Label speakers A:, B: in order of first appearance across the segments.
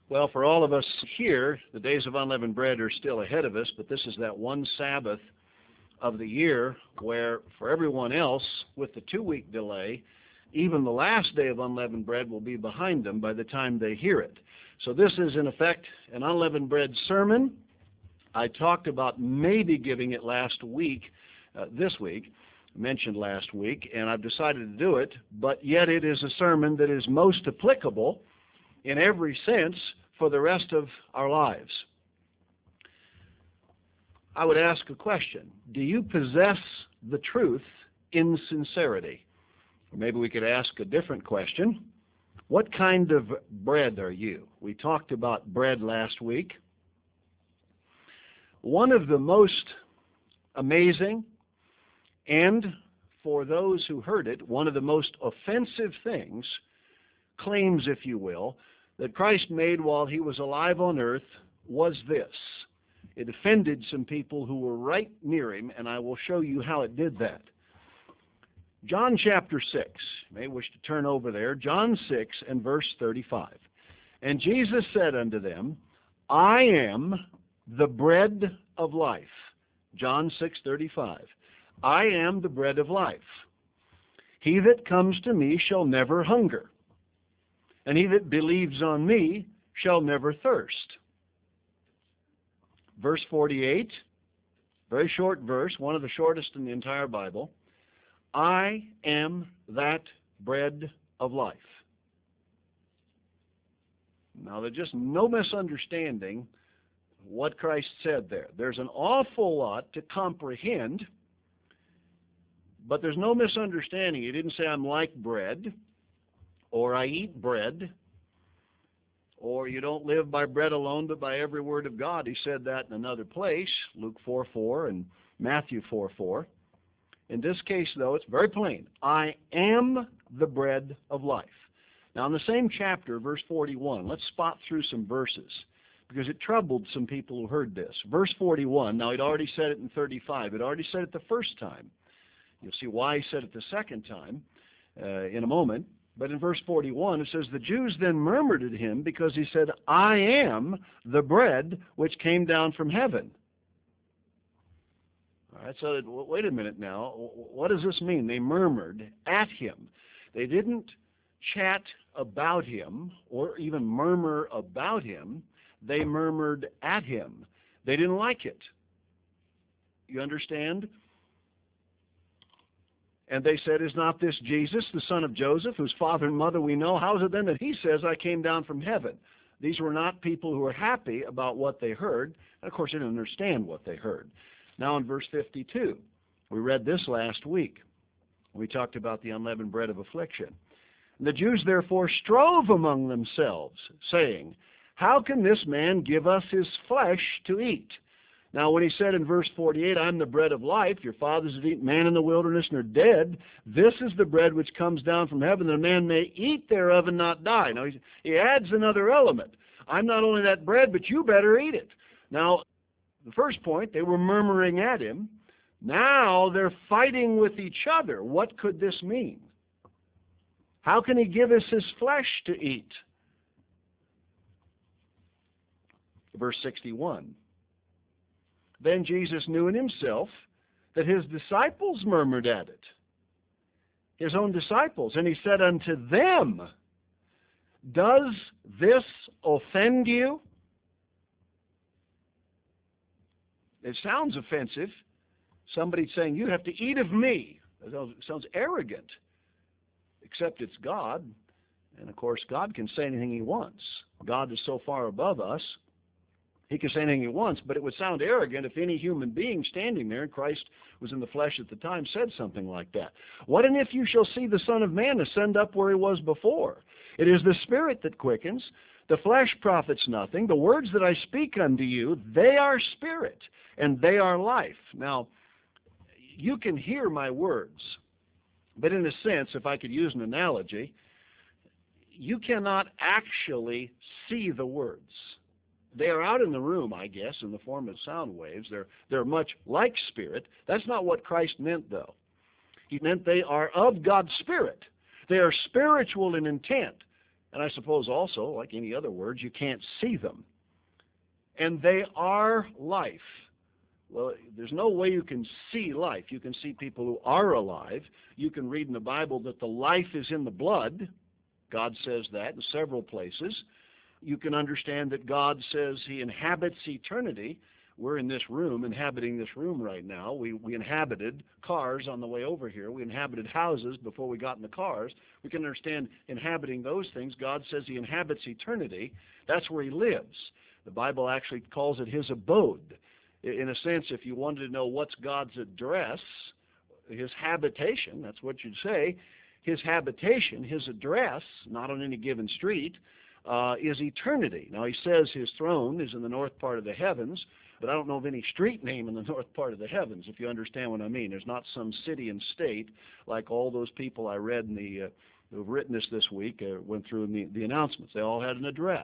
A: Well, for all of us here, the days of unleavened bread are still ahead of us, but this is that one Sabbath of the year where for everyone else, with the 2-week delay, even the last day of unleavened bread will be behind them by the time they hear it. So this is, in effect, an unleavened bread sermon. I talked about maybe giving it this week, mentioned last week, and I've decided to do it, but yet it is a sermon that is most applicable in every sense for the rest of our lives. I would ask a question. Do you possess the truth in sincerity? Or maybe we could ask a different question. What kind of bread are you? We talked about bread last week. One of the most amazing and, for those who heard it, one of the most offensive claims, if you will, that Christ made while he was alive on earth was this. It offended some people who were right near him, and I will show you how it did that. John chapter 6, you may wish to turn over there, John 6 and verse 35. And Jesus said unto them, I am the bread of life. John 6:35. I am the bread of life. He that comes to me shall never hunger, and he that believes on me shall never thirst. Verse 48, very short verse, one of the shortest in the entire Bible. I am that bread of life. Now, there's just no misunderstanding what Christ said there. There's an awful lot to comprehend, but there's no misunderstanding. He didn't say I'm like bread, or I eat bread, or you don't live by bread alone, but by every word of God. He said that in another place, Luke 4:4 and Matthew 4:4. In this case, though, it's very plain. I am the bread of life. Now, in the same chapter, verse 41, let's spot through some verses, because it troubled some people who heard this. Verse 41, now he'd already said it in 35. He'd already said it the first time. You'll see why he said it the second time in a moment. But in verse 41, it says, the Jews then murmured at him because he said, I am the bread which came down from heaven. All right, so wait a minute now. What does this mean? They murmured at him. They didn't chat about him or even murmur about him. They murmured at him. They didn't like it. You understand? And they said, is not this Jesus, the son of Joseph, whose father and mother we know? How is it then that he says, I came down from heaven? These were not people who were happy about what they heard. And of course, they didn't understand what they heard. Now in verse 52, we read this last week. We talked about the unleavened bread of affliction. The Jews therefore strove among themselves, saying, how can this man give us his flesh to eat? Now, when he said in verse 48, I'm the bread of life, your fathers have eaten manna in the wilderness and are dead. This is the bread which comes down from heaven, that a man may eat thereof and not die. Now, he adds another element. I'm not only that bread, but you better eat it. Now, the first point, they were murmuring at him. Now they're fighting with each other. What could this mean? How can he give us his flesh to eat? Verse 61. Then Jesus knew in himself that his disciples murmured at it, his own disciples. And he said unto them, does this offend you? It sounds offensive. Somebody saying, you have to eat of me. It sounds arrogant, except it's God. And of course, God can say anything he wants. God is so far above us. He can say anything he wants, but it would sound arrogant if any human being standing there, and Christ was in the flesh at the time, said something like that. What and if you shall see the Son of Man ascend up where he was before? It is the Spirit that quickens. The flesh profits nothing. The words that I speak unto you, they are spirit, and they are life. Now, you can hear my words, but in a sense, if I could use an analogy, you cannot actually see the words. They are out in the room, I guess, in the form of sound waves. They're much like spirit. That's not what Christ meant, though. He meant they are of God's Spirit. They are spiritual in intent. And I suppose also, like any other words, you can't see them. And they are life. Well, there's no way you can see life. You can see people who are alive. You can read in the Bible that the life is in the blood. God says that in several places. You can understand that God says He inhabits eternity. We're in this room, inhabiting this room right now. We inhabited cars on the way over here. We inhabited houses before we got in the cars. We can understand inhabiting those things. God says He inhabits eternity. That's where He lives. The Bible actually calls it His abode. In a sense, if you wanted to know what's God's address, His habitation, that's what you'd say, His habitation, His address, not on any given street, is eternity. Now, He says His throne is in the north part of the heavens, but I don't know of any street name in the north part of the heavens, if you understand what I mean. There's not some city and state like all those people I read in the who've written this week, went through in the announcements. They all had an address.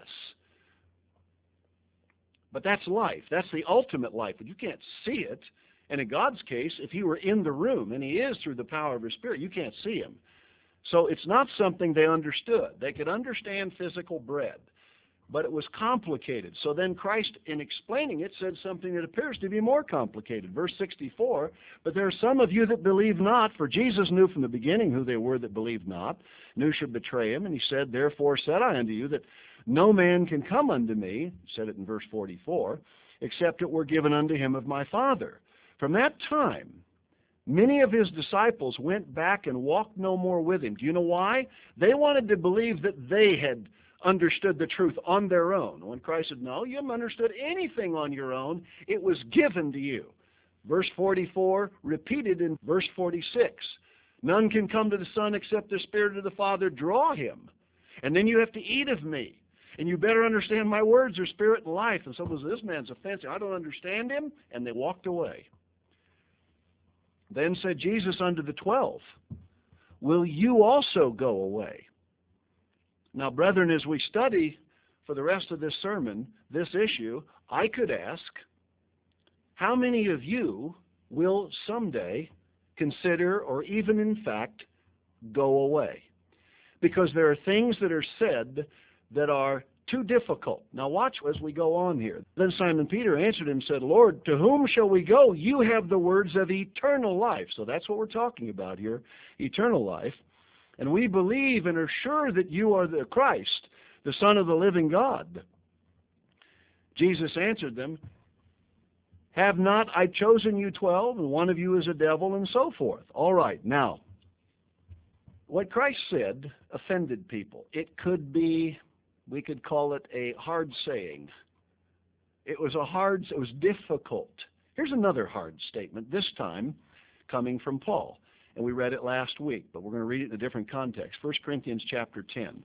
A: But that's life. That's the ultimate life. But you can't see it. And in God's case, if He were in the room, and He is through the power of His Spirit, you can't see Him. So it's not something they understood. They could understand physical bread, but it was complicated. So then Christ, in explaining it, said something that appears to be more complicated. Verse 64, but there are some of you that believe not, for Jesus knew from the beginning who they were that believed not, knew should betray Him. And He said, therefore said I unto you that no man can come unto me, said it in verse 44, except it were given unto him of my Father. From that time, many of His disciples went back and walked no more with Him. Do you know why? They wanted to believe that they had understood the truth on their own. When Christ said, no, you haven't understood anything on your own. It was given to you. Verse 44, repeated in verse 46. None can come to the Son except the Spirit of the Father draw him. And then you have to eat of me. And you better understand my words are spirit and life. And someone says, this man's offensive. I don't understand him. And they walked away. Then said Jesus unto the 12, will you also go away? Now, brethren, as we study for the rest of this sermon, this issue, I could ask, how many of you will someday consider or even in fact go away? Because there are things that are said that are too difficult. Now watch as we go on here. Then Simon Peter answered him and said, Lord, to whom shall we go? You have the words of eternal life. So that's what we're talking about here, eternal life. And we believe and are sure that you are the Christ, the Son of the living God. Jesus answered them, have not I chosen you 12, and one of you is a devil, and so forth. All right, now, what Christ said offended people. It could be, we could call it a hard saying. It was difficult. Here's another hard statement, this time coming from Paul. And we read it last week, but we're going to read it in a different context. 1 Corinthians chapter 10.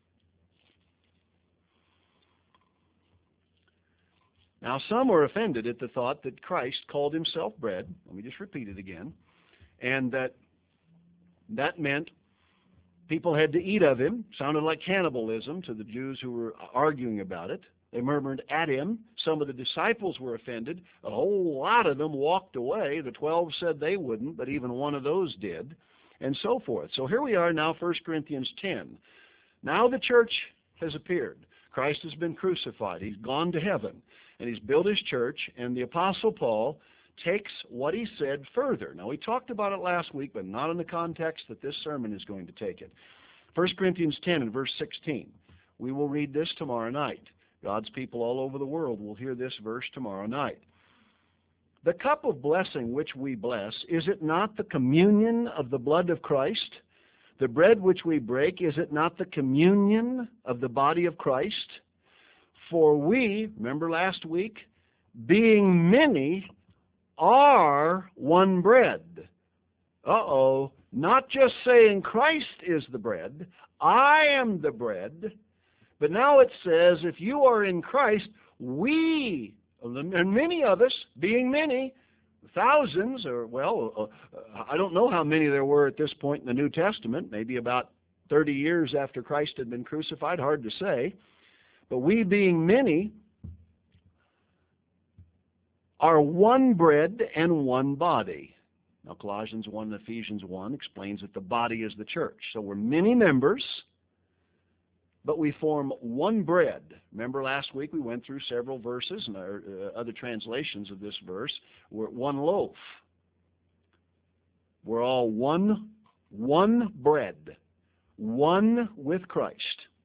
A: Now some were offended at the thought that Christ called Himself bread. Let me just repeat it again. And that meant people had to eat of Him. Sounded like cannibalism to the Jews who were arguing about it. They murmured at Him. Some of the disciples were offended. A whole lot of them walked away. The 12 said they wouldn't, but even one of those did, and so forth. So here we are now, 1 Corinthians 10. Now the church has appeared. Christ has been crucified. He's gone to heaven, and He's built His church, and the Apostle Paul takes what he said further. Now, we talked about it last week, but not in the context that this sermon is going to take it. 1 Corinthians 10 and verse 16. We will read this tomorrow night. God's people all over the world will hear this verse tomorrow night. The cup of blessing which we bless, is it not the communion of the blood of Christ? The bread which we break, is it not the communion of the body of Christ? For we, remember last week, being many, are one bread. Not just saying Christ is the bread, I am the bread, but now it says if you are in Christ, we, and many of us, being many, thousands, or I don't know how many there were at this point in the New Testament, maybe about 30 years after Christ had been crucified, hard to say, but we being many are one bread and one body. Now Colossians 1 and Ephesians 1 explains that the body is the church. So we're many members, but we form one bread. Remember last week we went through several verses and other translations of this verse. We're one loaf. We're all one bread, one with Christ.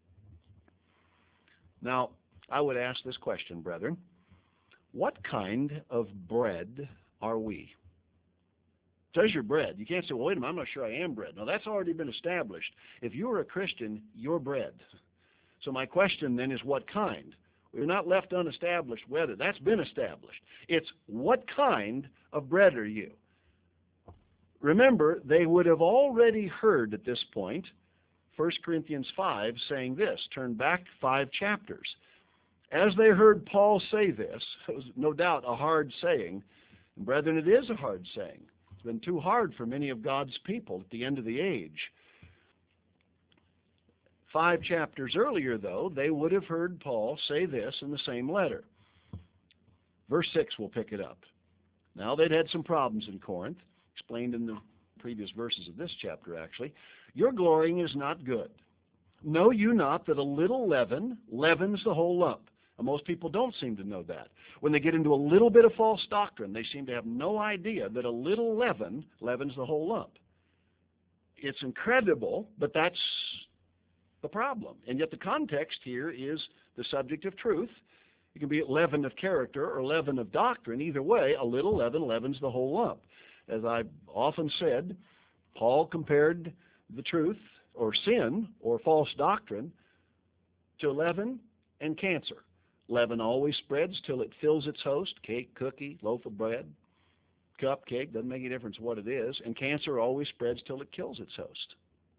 A: Now, I would ask this question, brethren. What kind of bread are we? It says you're bread. You can't say, well, wait a minute, I'm not sure I am bread. No, that's already been established. If you're a Christian, you're bread. So my question then is what kind? We're not left unestablished whether. That's been established. It's what kind of bread are you? Remember, they would have already heard at this point 1 Corinthians 5 saying this. Turn back 5 chapters. As they heard Paul say this, it was no doubt a hard saying. And brethren, it is a hard saying. It's been too hard for many of God's people at the end of the age. 5 chapters earlier, though, they would have heard Paul say this in the same letter. Verse 6 will pick it up. Now, they'd had some problems in Corinth, explained in the previous verses of this chapter, actually. Your glorying is not good. Know you not that a little leaven leavens the whole lump? And most people don't seem to know that. When they get into a little bit of false doctrine, they seem to have no idea that a little leaven leavens the whole lump. It's incredible, but that's the problem. And yet the context here is the subject of truth. It can be leaven of character or leaven of doctrine. Either way, a little leaven leavens the whole lump. As I've often said, Paul compared the truth or sin or false doctrine to leaven and cancer. Leaven always spreads till it fills its host, cake, cookie, loaf of bread, cupcake, doesn't make any difference what it is, and cancer always spreads till it kills its host.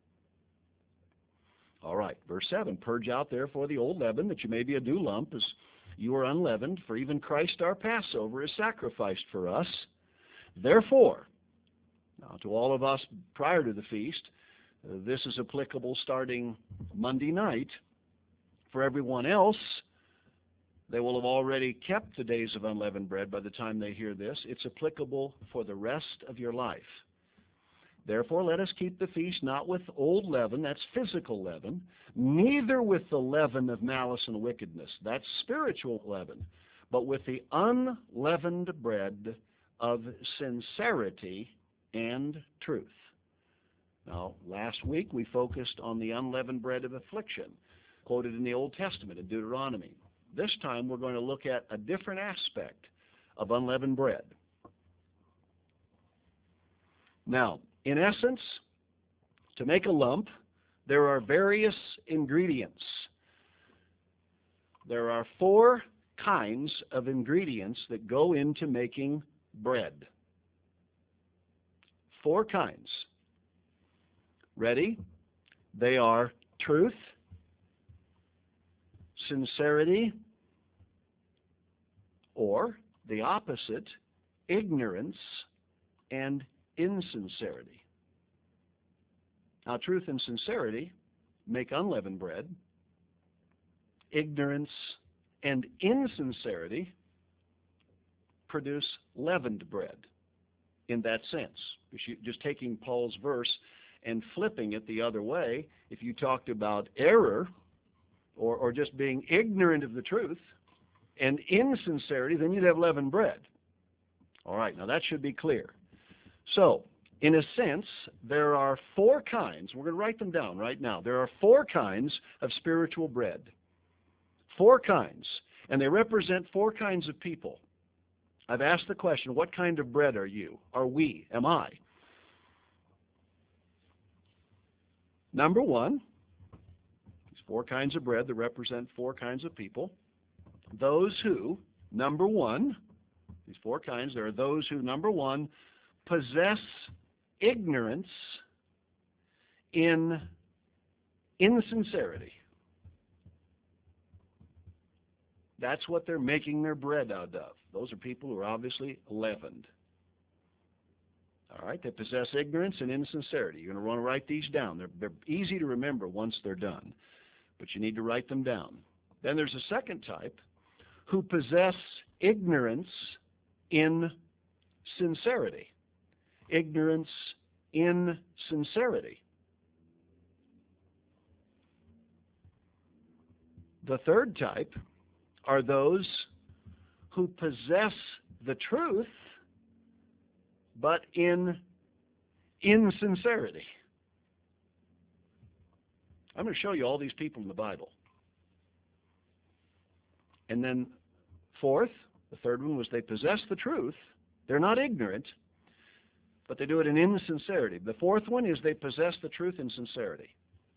A: All right, verse 7, purge out therefore the old leaven, that you may be a new lump, as you are unleavened, for even Christ our Passover is sacrificed for us. Therefore, now to all of us prior to the feast, this is applicable starting Monday night. For everyone else, they will have already kept the days of unleavened bread by the time they hear this. It's applicable for the rest of your life. Therefore, let us keep the feast not with old leaven, that's physical leaven, neither with the leaven of malice and wickedness, that's spiritual leaven, but with the unleavened bread of sincerity and truth. Now, last week we focused on the unleavened bread of affliction, quoted in the Old Testament in Deuteronomy. This time we're going to look at a different aspect of unleavened bread. Now, in essence, to make a lump, there are various ingredients. There are 4 kinds of ingredients that go into making bread. 4 kinds. Ready? They are truth, sincerity, or the opposite, ignorance and insincerity. Now, truth and sincerity make unleavened bread. Ignorance and insincerity produce leavened bread in that sense. Just taking Paul's verse and flipping it the other way, if you talked about error or just being ignorant of the truth and insincerity, then you'd have leavened bread. All right, now that should be clear. So, in a sense, there are 4 kinds. We're going to write them down right now. There are 4 kinds of spiritual bread. 4 kinds. And they represent 4 kinds of people. I've asked the question, what kind of bread are you? Are we? Am I? Number 1, these 4 kinds of bread that represent 4 kinds of people. Those who, number 1, these 4 kinds, there are those who, number 1, possess ignorance in insincerity. That's what they're making their bread out of. Those are people who are obviously leavened. All right, they possess ignorance and insincerity. You're going to want to write these down. They're easy to remember once they're done, but you need to write them down. Then there's a second type who possess ignorance in sincerity. Ignorance in sincerity. The third type are those who possess the truth, but in insincerity. I'm going to show you all these people in the Bible. And then fourth, the third one was they possess the truth. They're not ignorant, but they do it in insincerity. The fourth one is they possess the truth in sincerity.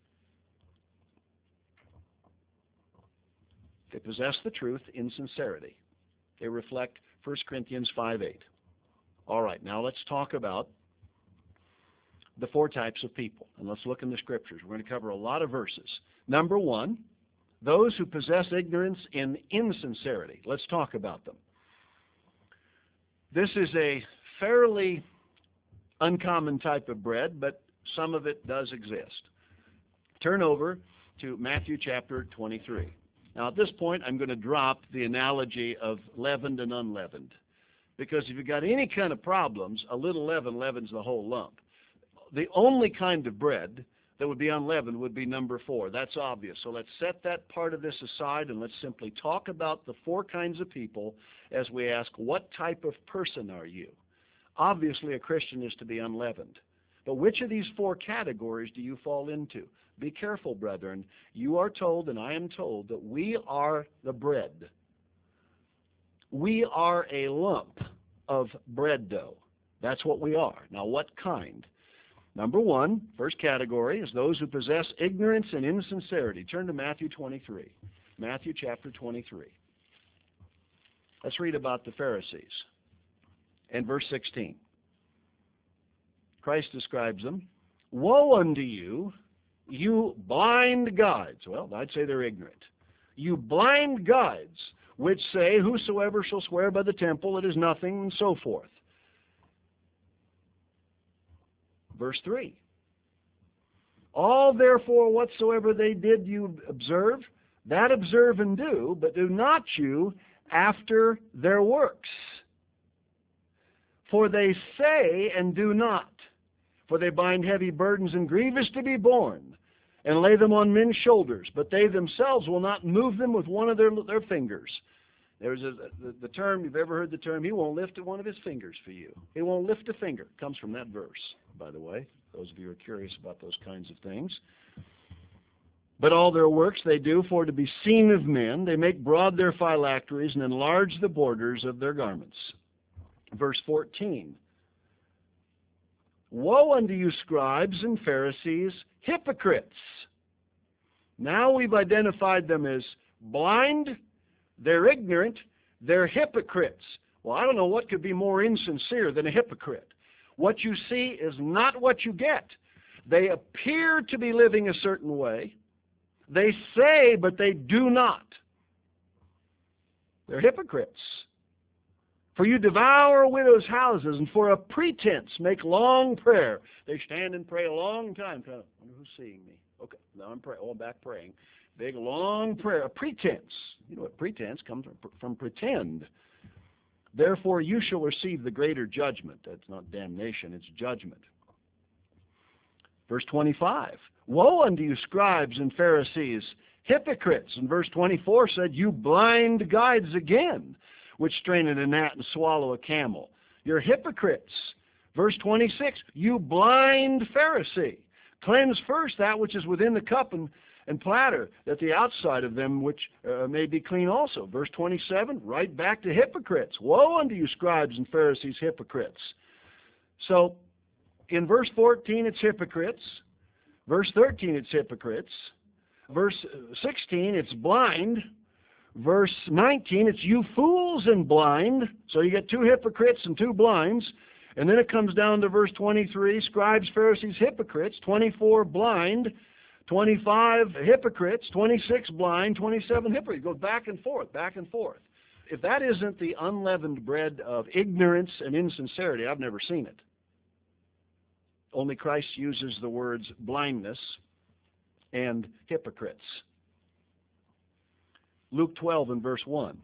A: They possess the truth in sincerity. They reflect 1 Corinthians 5:8. All right, now let's talk about the four types of people. And let's look in the Scriptures. We're going to cover a lot of verses. Number one, those who possess ignorance in insincerity. Let's talk about them. This is a fairly uncommon type of bread, but some of it does exist. Turn over to Matthew chapter 23. Now at this point I'm going to drop the analogy of leavened and unleavened, because if you've got any kind of problems, a little leaven leavens the whole lump. The only kind of bread that would be unleavened would be number 4. That's obvious. So let's set that part of this aside and let's simply talk about the 4 kinds of people as we ask, what type of person are you? Obviously, a Christian is to be unleavened. But which of these 4 categories do you fall into? Be careful, brethren. You are told, and I am told, that we are the bread. We are a lump of bread dough. That's what we are. Now, what kind? Number 1, first category, is those who possess ignorance and insincerity. Turn to Matthew 23. Matthew chapter 23. Let's read about the Pharisees. And verse 16. Christ describes them. Woe unto you, you blind guides. Well, I'd say they're ignorant. You blind guides, which say, whosoever shall swear by the temple, it is nothing, and so forth. Verse 3. All therefore whatsoever they did you observe, that observe and do, but do not you after their works. For they say and do not. For they bind heavy burdens and grievous to be borne, and lay them on men's shoulders, but they themselves will not move them with one of their fingers. There's the term, you've ever heard the term, he won't lift one of his fingers for you. He won't lift a finger. It comes from that verse, by the way, those of you who are curious about those kinds of things. But all their works they do for to be seen of men. They make broad their phylacteries and enlarge the borders of their garments. Verse 14. Woe unto you, scribes and Pharisees, hypocrites! Now we've identified them as blind, they're ignorant, they're hypocrites. Well, I don't know what could be more insincere than a hypocrite. What you see is not what you get. They appear to be living a certain way. They say, but they do not. They're hypocrites. For you devour widows' houses, and for a pretense make long prayer. They stand and pray a long time. Kind of, I wonder who's seeing me. Okay, now I'm praying. Oh, I'm back praying. Big, long prayer. A pretense. You know what pretense comes from pretend. Therefore you shall receive the greater judgment. That's not damnation, it's judgment. Verse 25. Woe unto you, scribes and Pharisees, hypocrites. And verse 24 said, you blind guides again, which strain at a gnat and swallow a camel. You're hypocrites. Verse 26, you blind Pharisee, cleanse first that which is within the cup and platter, that the outside of them which may be clean also. Verse 27, right back to hypocrites. Woe unto you, scribes and Pharisees, hypocrites. So in verse 14 it's hypocrites. Verse 13 it's hypocrites. Verse 16 it's blind. Verse 19, it's you fools and blind. So you get 2 hypocrites and 2 blinds. And then it comes down to verse 23, scribes, Pharisees, hypocrites. 24, blind. 25, hypocrites. 26, blind. 27, hypocrites. It goes back and forth, back and forth. If that isn't the unleavened bread of ignorance and insincerity, I've never seen it. Only Christ uses the words blindness and hypocrites. Luke 12 and verse 1.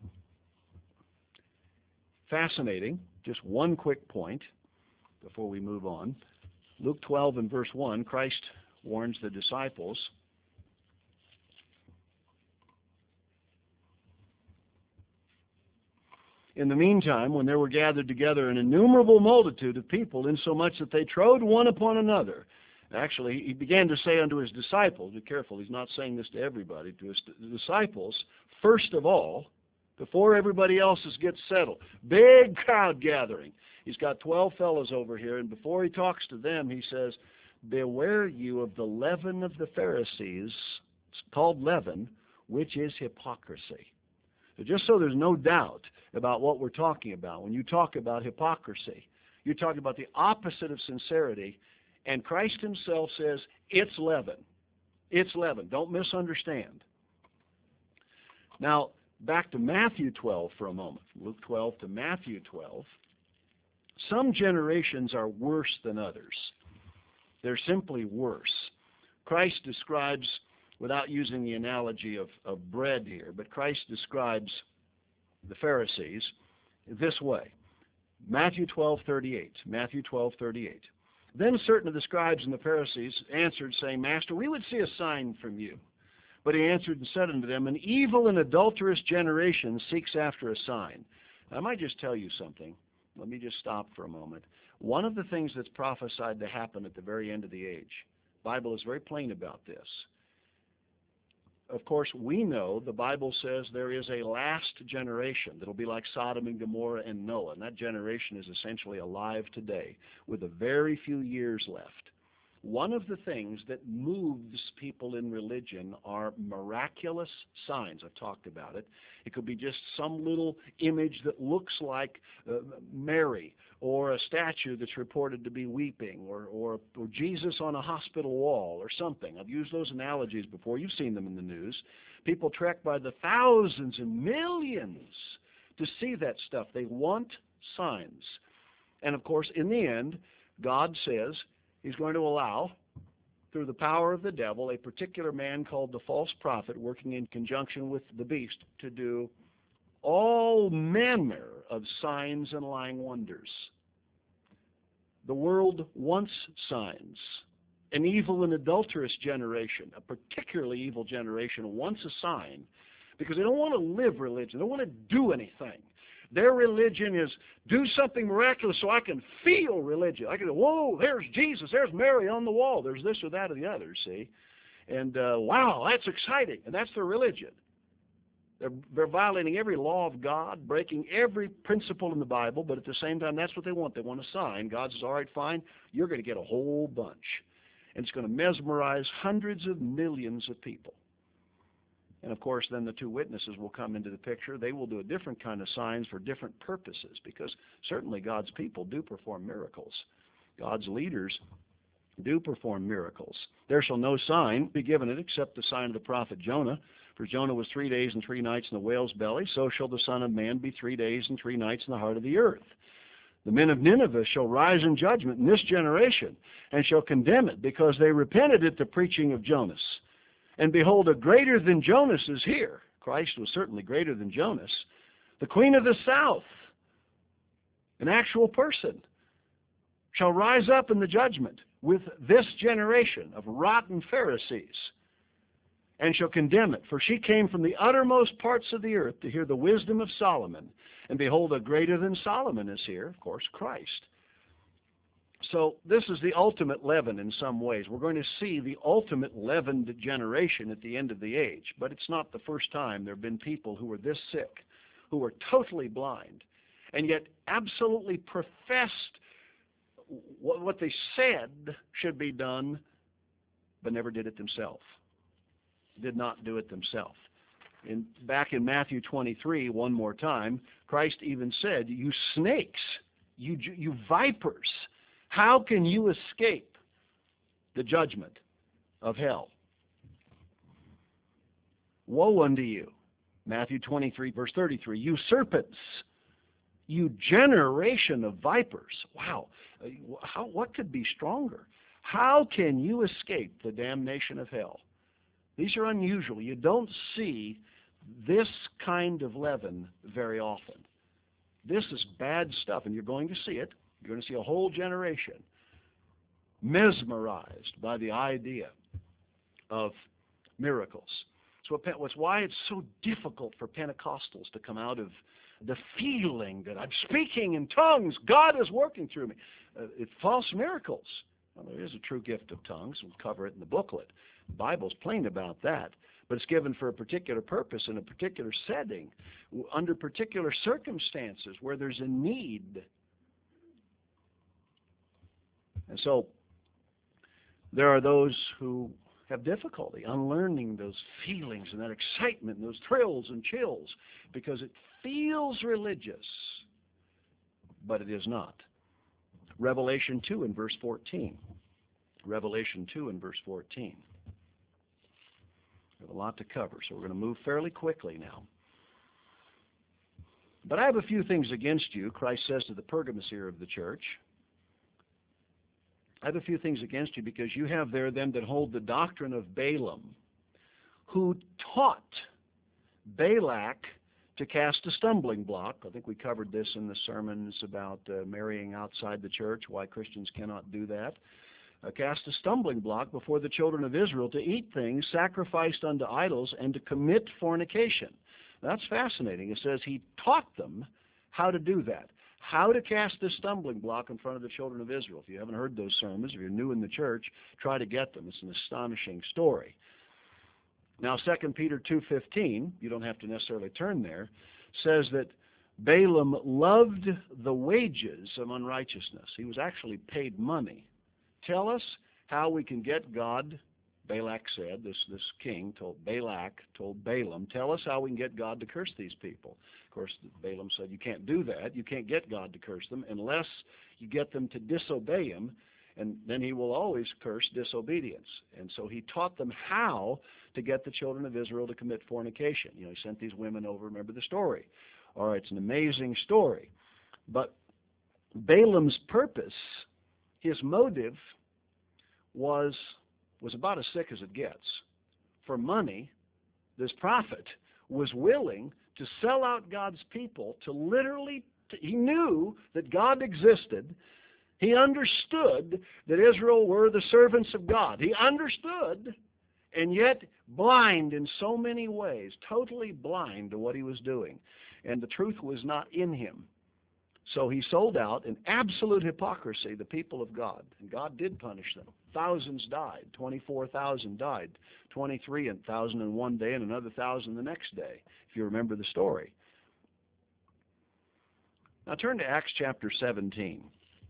A: Fascinating. Just one quick point before we move on. Luke 12 and verse 1, Christ warns the disciples. In the meantime, when there were gathered together an innumerable multitude of people, insomuch that they trode one upon another. Actually, he began to say unto his disciples, be careful, he's not saying this to everybody, to his disciples, first of all, before everybody else gets settled. Big crowd gathering. He's got 12 fellows over here, and before he talks to them, he says, beware you of the leaven of the Pharisees, it's called leaven, which is hypocrisy. So just so there's no doubt about what we're talking about, when you talk about hypocrisy, you're talking about the opposite of sincerity, and Christ himself says, it's leaven. It's leaven. Don't misunderstand. Now, back to Matthew 12 for a moment. Luke 12 to Matthew 12. Some generations are worse than others. They're simply worse. Christ describes, without using the analogy of bread here, but Christ describes the Pharisees this way. Matthew 12:38. Matthew 12:38. Then certain of the scribes and the Pharisees answered, saying, Master, we would see a sign from you. But he answered and said unto them, an evil and adulterous generation seeks after a sign. I might just tell you something. Let me just stop for a moment. One of the things that's prophesied to happen at the very end of the age, the Bible is very plain about this. Of course, we know the Bible says there is a last generation that will be like Sodom and Gomorrah and Noah, and that generation is essentially alive today with a very few years left. One of the things that moves people in religion are miraculous signs. I've talked about it. It could be just some little image that looks like Mary, or a statue that's reported to be weeping, or Jesus on a hospital wall or something. I've used those analogies before. You've seen them in the news. People trek by the thousands and millions to see that stuff. They want signs. And of course, in the end, God says he's going to allow, through the power of the devil, a particular man called the false prophet, working in conjunction with the beast, to do all manner of signs and lying wonders. The world wants signs. An evil and adulterous generation, a particularly evil generation, wants a sign because they don't want to live religion. They don't want to do anything. Their religion is do something miraculous so I can feel religion. I can go, whoa, there's Jesus, there's Mary on the wall, there's this or that or the other, see? And wow, that's exciting. And that's their religion. They're violating every law of God, breaking every principle in the Bible, but at the same time, that's what they want. They want a sign. God says, all right, fine, you're going to get a whole bunch. And it's going to mesmerize hundreds of millions of people. And of course, then the two witnesses will come into the picture. They will do a different kind of signs for different purposes, because certainly God's people do perform miracles. God's leaders do perform miracles. There shall no sign be given it except the sign of the prophet Jonah. For Jonah was 3 days and 3 nights in the whale's belly, so shall the Son of Man be 3 days and 3 nights in the heart of the earth. The men of Nineveh shall rise in judgment in this generation, and shall condemn it, because they repented at the preaching of Jonas. And behold, a greater than Jonas is here. Christ was certainly greater than Jonas. The queen of the south, an actual person, shall rise up in the judgment with this generation of rotten Pharisees, and shall condemn it. For she came from the uttermost parts of the earth to hear the wisdom of Solomon. And behold, a greater than Solomon is here, of course, Christ. So this is the ultimate leaven in some ways. We're going to see the ultimate leavened generation at the end of the age. But it's not the first time there have been people who were this sick, who were totally blind, and yet absolutely professed what they said should be done, but never did it themselves. Did not do it themselves. Back in Matthew 23, one more time, Christ even said, you snakes, you vipers, how can you escape the judgment of hell? Woe unto you, Matthew 23, verse 33, you serpents, you generation of vipers. Wow, what could be stronger? How can you escape the damnation of hell? These are unusual. You don't see this kind of leaven very often. This is bad stuff, and you're going to see it. You're going to see a whole generation mesmerized by the idea of miracles. It's why it's so difficult for Pentecostals to come out of the feeling that I'm speaking in tongues, God is working through me. It's false miracles. Well, there is a true gift of tongues. We'll cover it in the booklet. The Bible's plain about that. But it's given for a particular purpose in a particular setting, under particular circumstances where there's a need. And so there are those who have difficulty unlearning those feelings and that excitement and those thrills and chills because it feels religious, but it is not. Revelation 2 and verse 14. Revelation 2 and verse 14. We have a lot to cover, so we're going to move fairly quickly now. But I have a few things against you, Christ says to the Pergamos here of the church. I have a few things against you because you have there them that hold the doctrine of Balaam, who taught Balak to cast a stumbling block. I think we covered this in the sermons about marrying outside the church, why Christians cannot do that. Cast a stumbling block before the children of Israel to eat things sacrificed unto idols and to commit fornication. That's fascinating. It says he taught them how to do that. How to cast this stumbling block in front of the children of Israel. If you haven't heard those sermons, if you're new in the church, try to get them. It's an astonishing story. Now, 2 Peter 2:15, you don't have to necessarily turn there, says that Balaam loved the wages of unrighteousness. He was actually paid money. Tell us how we can get God, Balak said, this king Balak told Balaam, tell us how we can get God to curse these people. Of course, Balaam said, you can't do that. You can't get God to curse them unless you get them to disobey him, and then he will always curse disobedience. And so he taught them how to get the children of Israel to commit fornication. You know, he sent these women over. Remember the story. All right, it's an amazing story. But Balaam's purpose, his motive, was about as sick as it gets. For money, this prophet was willing to sell out God's people to literally, he knew that God existed. He understood that Israel were the servants of God. He understood, and yet blind in so many ways, totally blind to what he was doing. And the truth was not in him. So he sold out in absolute hypocrisy the people of God. And God did punish them. Thousands died. 24,000 died. 23,000 in one day and another 1,000 the next day, if you remember the story. Now turn to Acts chapter 17.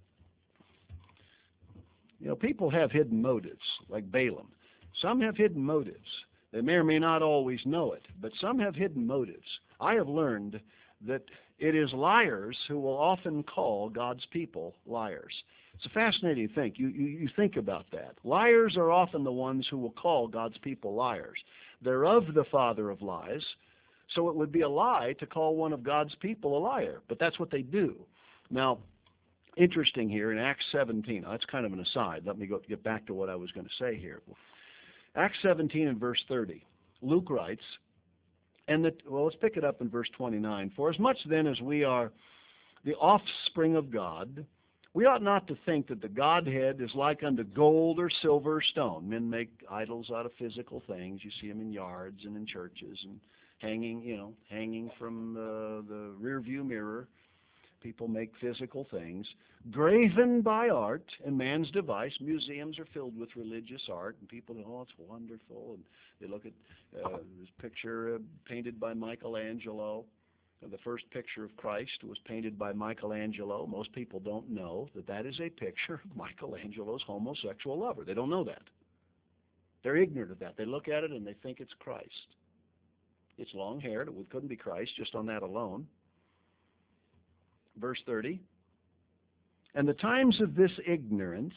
A: You know, people have hidden motives, like Balaam. Some have hidden motives. They may or may not always know it, but some have hidden motives. I have learned that it is liars who will often call God's people liars. It's a fascinating thing. You think about that. Liars are often the ones who will call God's people liars. They're of the father of lies, so it would be a lie to call one of God's people a liar, but that's what they do. Now, interesting here in Acts 17, that's kind of an aside. Let me get back to what I was going to say here. Acts 17 and verse 30, Luke writes, let's pick it up in verse 29. For as much then as we are the offspring of God, we ought not to think that the Godhead is like unto gold or silver or stone. Men make idols out of physical things. You see them in yards and in churches and hanging from the rear view mirror. People make physical things, graven by art and man's device. Museums are filled with religious art, and people go, oh, it's wonderful. And they look at this picture painted by Michelangelo. The first picture of Christ was painted by Michelangelo. Most people don't know that that is a picture of Michelangelo's homosexual lover. They don't know that. They're ignorant of that. They look at it and they think it's Christ. It's long-haired. It couldn't be Christ just on that alone. Verse 30, and the times of this ignorance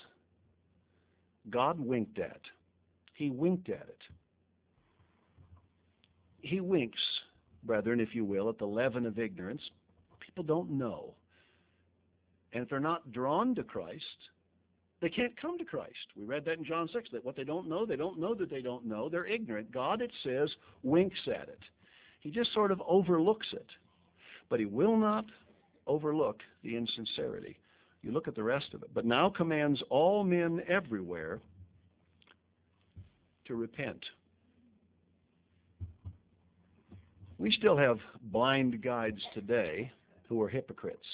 A: God winked at. He winked at it. He winks, brethren, if you will, at the leaven of ignorance. People don't know. And if they're not drawn to Christ, they can't come to Christ. We read that in John 6, that what they don't know that they don't know. They're ignorant. God, it says, winks at it. He just sort of overlooks it. But he will not overlook the insincerity. You look at the rest of it. But now commands all men everywhere to repent. We still have blind guides today who are hypocrites.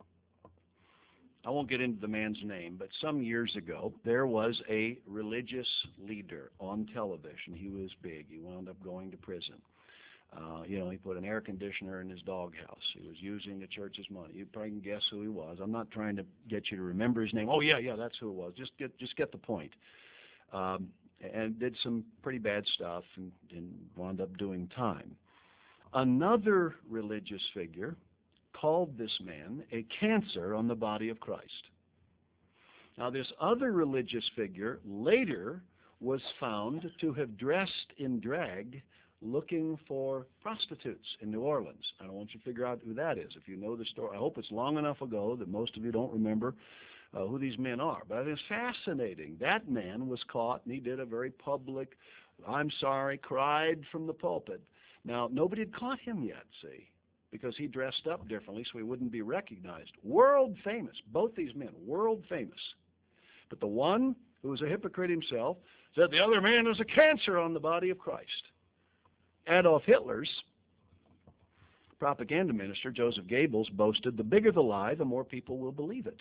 A: I won't get into the man's name, but some years ago, there was a religious leader on television. He was big. He wound up going to prison. He put an air conditioner in his doghouse. He was using the church's money. You probably can guess who he was. I'm not trying to get you to remember his name. Oh, yeah, that's who it was. Just get the point. And did some pretty bad stuff and wound up doing time. Another religious figure called this man a cancer on the body of Christ. Now, this other religious figure later was found to have dressed in drag looking for prostitutes in New Orleans. I don't want you to figure out who that is. If you know the story, I hope it's long enough ago that most of you don't remember who these men are. But it's fascinating. That man was caught, and he did a very public, I'm sorry, cried from the pulpit. Now, nobody had caught him yet, see, because he dressed up differently so he wouldn't be recognized. World famous, both these men, world famous. But the one who was a hypocrite himself said the other man is a cancer on the body of Christ. Adolf Hitler's propaganda minister, Joseph Goebbels, boasted, the bigger the lie, the more people will believe it.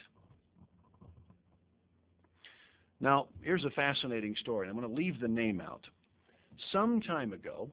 A: Now, here's a fascinating story. I'm going to leave the name out. Some time ago,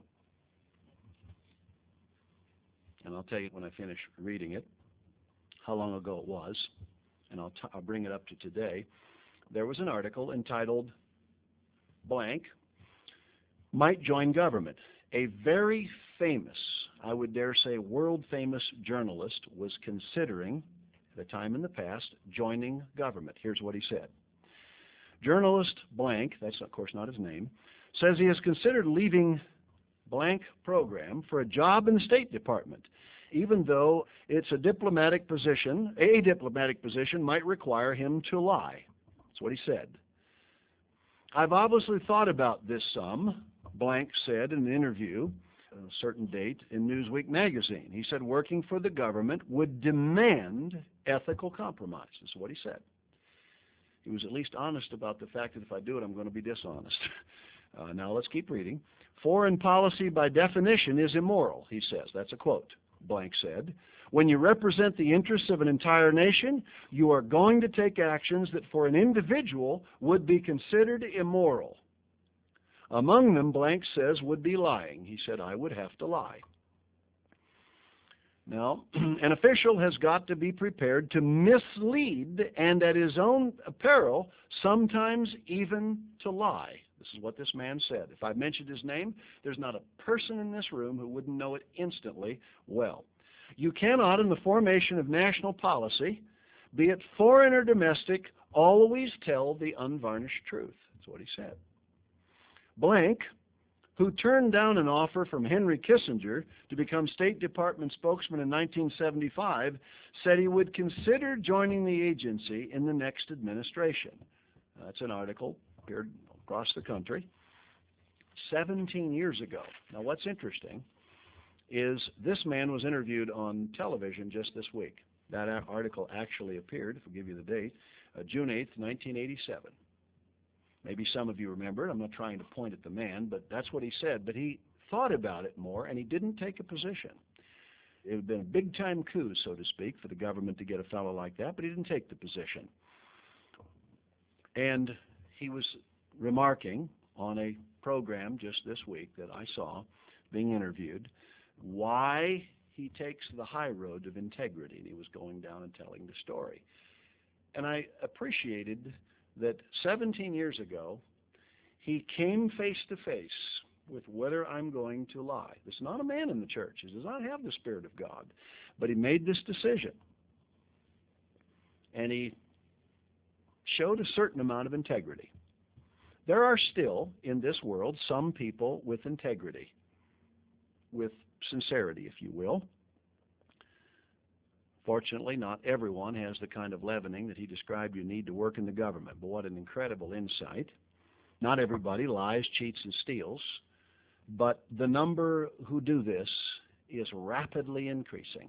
A: and I'll tell you when I finish reading it how long ago it was, and I'll bring it up to today, there was an article entitled, blank, might join government. A very famous, I would dare say world-famous journalist was considering, at a time in the past, joining government. Here's what he said. Journalist blank, that's of course not his name, says he has considered leaving blank program for a job in the State Department, even though it's a diplomatic position might require him to lie. That's what he said. I've obviously thought about this some, blank said in an interview, a certain date in Newsweek magazine. He said working for the government would demand ethical compromise. That's what he said. He was at least honest about the fact that if I do it, I'm going to be dishonest. Now let's keep reading. Foreign policy by definition is immoral, he says. That's a quote. Blank said, when you represent the interests of an entire nation, you are going to take actions that for an individual would be considered immoral. Among them, blank says, would be lying. He said, I would have to lie. Now, an official has got to be prepared to mislead and at his own peril, sometimes even to lie. This is what this man said. If I mentioned his name, there's not a person in this room who wouldn't know it instantly well. You cannot, in the formation of national policy, be it foreign or domestic, always tell the unvarnished truth. That's what he said. Blank, who turned down an offer from Henry Kissinger to become State Department spokesman in 1975, said he would consider joining the agency in the next administration. That's an article appeared across the country 17 years ago. Now, what's interesting is this man was interviewed on television just this week. That article actually appeared, if I'll give you the date, June 8th, 1987. Maybe some of you remember it. I'm not trying to point at the man, but that's what he said. But he thought about it more, and he didn't take a position. It had been a big-time coup, so to speak, for the government to get a fellow like that, but he didn't take the position. And he was remarking on a program just this week that I saw being interviewed why he takes the high road of integrity. And he was going down and telling the story. And I appreciated that 17 years ago, he came face to face with whether I'm going to lie. This is not a man in the church. He does not have the Spirit of God. But he made this decision. And he showed a certain amount of integrity. There are still, in this world, some people with integrity, with sincerity, if you will. Fortunately, not everyone has the kind of leavening that he described you need to work in the government. But what an incredible insight. Not everybody lies, cheats, and steals. But the number who do this is rapidly increasing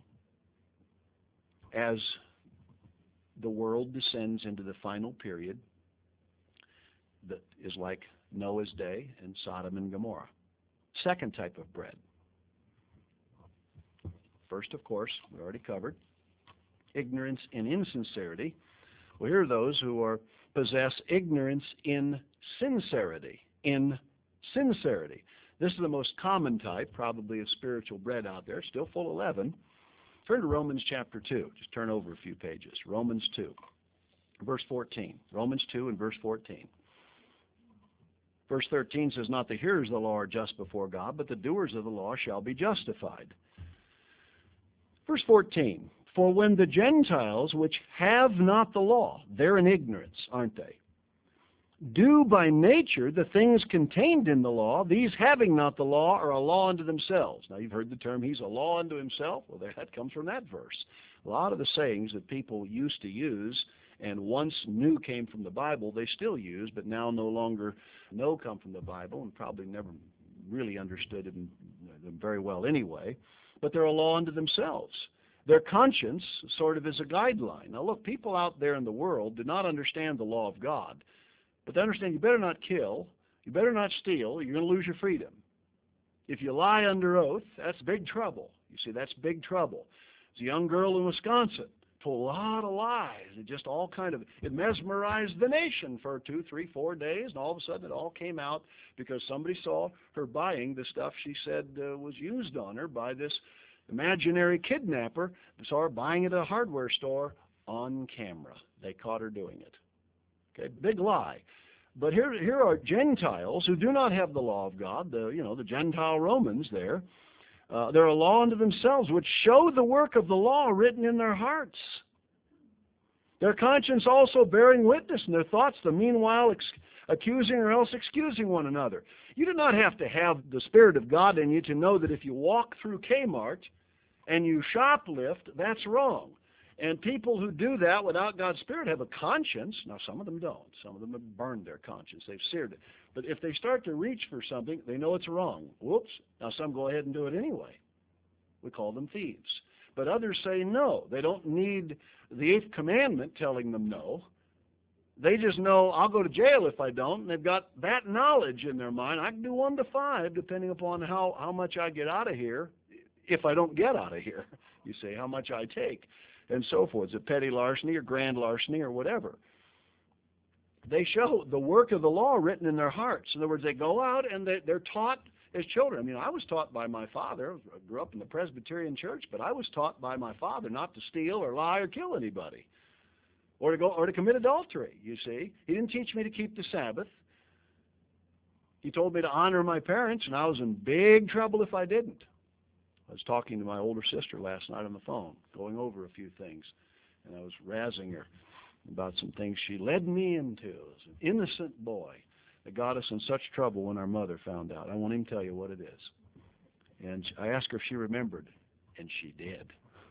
A: as the world descends into the final period that is like Noah's day and Sodom and Gomorrah. Second type of bread. First, of course, we already covered, ignorance in insincerity. Well, here are those who possess ignorance in sincerity. In sincerity. This is the most common type, probably, of spiritual bread out there, still full of leaven. Turn to Romans chapter 2. Just turn over a few pages. Romans 2, verse 14. Romans 2 and verse 14. Verse 13 says, not the hearers of the law are just before God, but the doers of the law shall be justified. Verse 14, for when the Gentiles, which have not the law, they're in ignorance, aren't they, do by nature the things contained in the law, these having not the law are a law unto themselves. Now, you've heard the term, he's a law unto himself. Well, that comes from that verse. A lot of the sayings that people used to use and once knew came from the Bible, they still use, but now no longer know come from the Bible, and probably never really understood them very well anyway. But they're a law unto themselves. Their conscience sort of is a guideline. Now, look, people out there in the world do not understand the law of God. But they understand you better not kill, you better not steal, you're going to lose your freedom. If you lie under oath, that's big trouble. You see, that's big trouble. There's a young girl in Wisconsin told a lot of lies. It just all it mesmerized the nation for 2, 3, 4 days, and all of a sudden it all came out because somebody saw her buying the stuff she said was used on her by this imaginary kidnapper. They saw her buying it at a hardware store on camera. They caught her doing it. Okay, big lie. But here are Gentiles who do not have the law of God, the Gentile Romans there. They're a law unto themselves, which show the work of the law written in their hearts. Their conscience also bearing witness in their thoughts, the meanwhile accusing or else excusing one another. You do not have to have the Spirit of God in you to know that if you walk through Kmart and you shoplift, that's wrong. And people who do that without God's Spirit have a conscience. Now, some of them don't. Some of them have burned their conscience. They've seared it. But if they start to reach for something, they know it's wrong. Whoops. Now, some go ahead and do it anyway. We call them thieves. But others say no. They don't need the 8th commandment telling them no. They just know, I'll go to jail if I don't. And they've got that knowledge in their mind. I can do 1 to 5, depending upon how much I get out of here, if I don't get out of here. You see, how much I take. And so forth. It's a petty larceny or grand larceny or whatever. They show the work of the law written in their hearts. In other words, they go out and they're taught as children. I mean, I was taught by my father. I grew up in the Presbyterian church, but I was taught by my father not to steal or lie or kill anybody, or to commit adultery. You see, he didn't teach me to keep the Sabbath. He told me to honor my parents, and I was in big trouble if I didn't. I was talking to my older sister last night on the phone, going over a few things, and I was razzing her about some things she led me into as an innocent boy that got us in such trouble when our mother found out. I won't even tell you what it is. And I asked her if she remembered, and she did.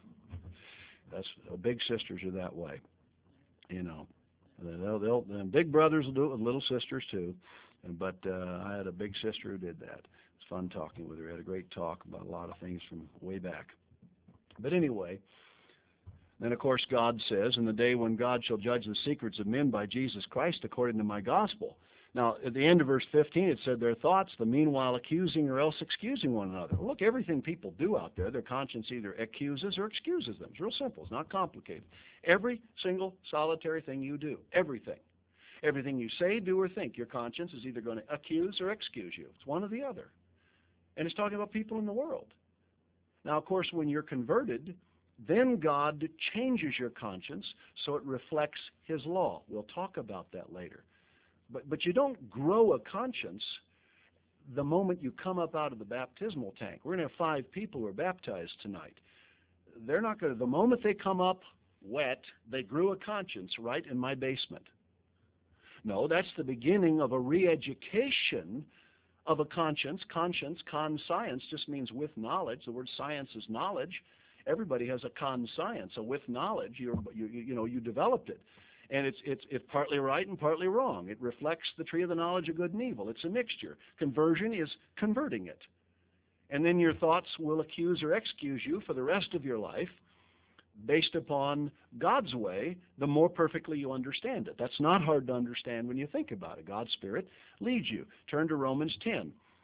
A: Big sisters are that way, you know. And big brothers will do it with little sisters too. But I had a big sister who did that. It's fun talking with her. We had a great talk about a lot of things from way back. But anyway, then of course God says, in the day when God shall judge the secrets of men by Jesus Christ according to my gospel. Now, at the end of verse 15, it said their thoughts, the meanwhile accusing or else excusing one another. Well, look, everything people do out there, their conscience either accuses or excuses them. It's real simple. It's not complicated. Every single solitary thing you do, everything. Everything you say, do, or think, your conscience is either going to accuse or excuse you. It's one or the other. And it's talking about people in the world. Now, of course, when you're converted, then God changes your conscience so it reflects His law. We'll talk about that later. But you don't grow a conscience the moment you come up out of the baptismal tank. We're going to have 5 people who are baptized tonight. They're not going to, the moment they come up wet, they grew a conscience right in my basement. No, that's the beginning of a re-education of a conscience. Conscience, conscience, just means with knowledge. The word science is knowledge. Everybody has a conscience, so with knowledge, you developed it. And it's partly right and partly wrong. It reflects the tree of the knowledge of good and evil. It's a mixture. Conversion is converting it. And then your thoughts will accuse or excuse you for the rest of your life based upon God's way, the more perfectly you understand it. That's not hard to understand when you think about it. God's Spirit leads you. Turn to Romans 10.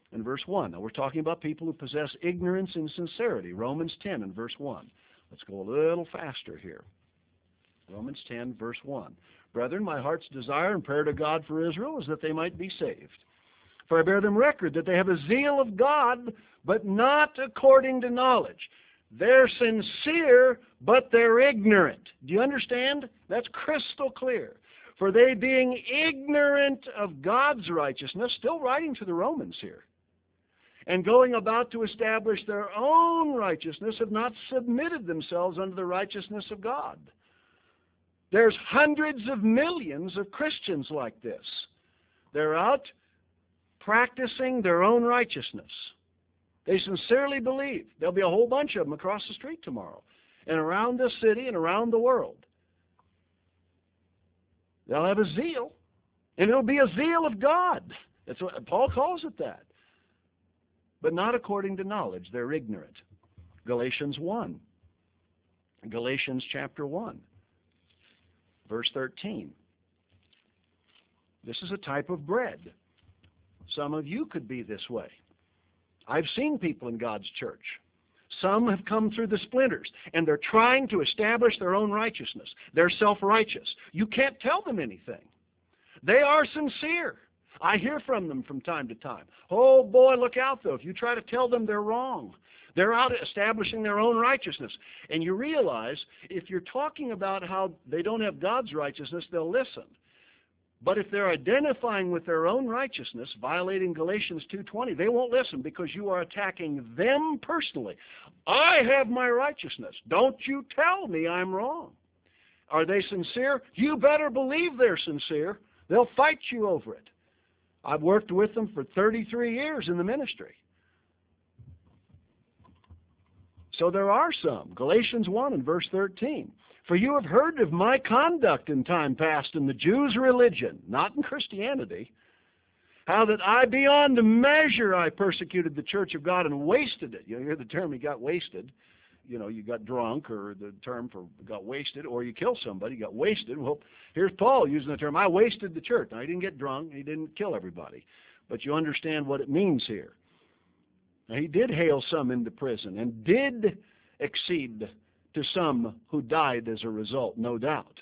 A: and verse 1. Now we're talking about people who possess ignorance and sincerity. Romans 10 and verse 1. Let's go a little faster here. Romans 10, verse 1. Brethren, my heart's desire and prayer to God for Israel is that they might be saved. For I bear them record that they have a zeal of God, but not according to knowledge. They're sincere, but they're ignorant. Do you understand? That's crystal clear. For they being ignorant of God's righteousness, still writing to the Romans here, and going about to establish their own righteousness, have not submitted themselves unto the righteousness of God. There's hundreds of millions of Christians like this. They're out practicing their own righteousness. They sincerely believe. There'll be a whole bunch of them across the street tomorrow and around this city and around the world. They'll have a zeal, and it'll be a zeal of God. That's what Paul calls it, that. But not according to knowledge. They're ignorant. Galatians 1. Galatians chapter 1, verse 13. This is a type of bread. Some of you could be this way. I've seen people in God's church. Some have come through the splinters, and they're trying to establish their own righteousness. They're self-righteous. You can't tell them anything. They are sincere. I hear from them from time to time. Oh boy, look out though. If you try to tell them they're wrong, they're out establishing their own righteousness. And you realize if you're talking about how they don't have God's righteousness, they'll listen. But if they're identifying with their own righteousness, violating Galatians 2:20, they won't listen because you are attacking them personally. I have my righteousness. Don't you tell me I'm wrong. Are they sincere? You better believe they're sincere. They'll fight you over it. I've worked with them for 33 years in the ministry. So there are some. Galatians 1 and verse 13. For you have heard of my conduct in time past in the Jews' religion, not in Christianity, how that I beyond measure I persecuted the church of God and wasted it. You hear the term, you got wasted. You know, you got drunk, or the term for got wasted, or you kill somebody, you got wasted. Well, here's Paul using the term, I wasted the church. Now, he didn't get drunk, he didn't kill everybody, but you understand what it means here. Now, he did hail some into prison and did exceed to some who died as a result, no doubt.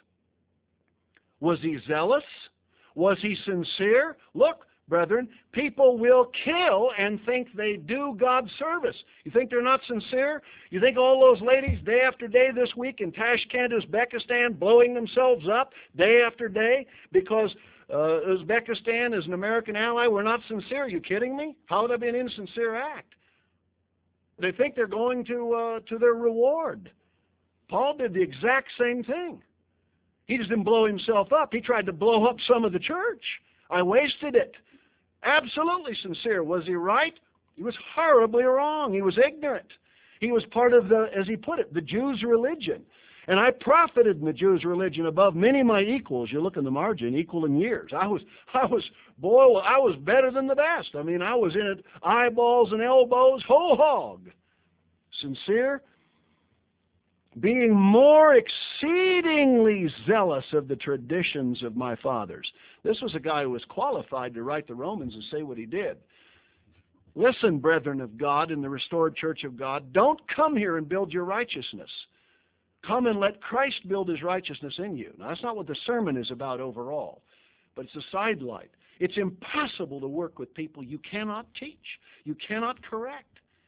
A: Was he zealous? Was he sincere? Look, brethren, people will kill and think they do God's service. You think they're not sincere? You think all those ladies day after day this week in Tashkent, Uzbekistan, blowing themselves up day after day because Uzbekistan is an American ally, we're not sincere? Are you kidding me? How would that be an insincere act? They think they're going to their reward. Paul did the exact same thing. He just didn't blow himself up. He tried to blow up some of the church. I wasted it. Absolutely sincere. Was he right? He was horribly wrong. He was ignorant. He was part of the, as he put it, the Jews' religion. And I profited in the Jews' religion above many of my equals. You look in the margin, equal in years. I was better than the best. I mean, I was in it eyeballs and elbows, whole hog. Sincere. Being more exceedingly zealous of the traditions of my fathers. This was a guy who was qualified to write the Romans and say what he did. Listen, brethren of God in the restored church of God, don't come here and build your righteousness. Come and let Christ build his righteousness in you. Now, that's not what the sermon is about overall, but it's a sidelight. It's impossible to work with people you cannot teach, you cannot correct.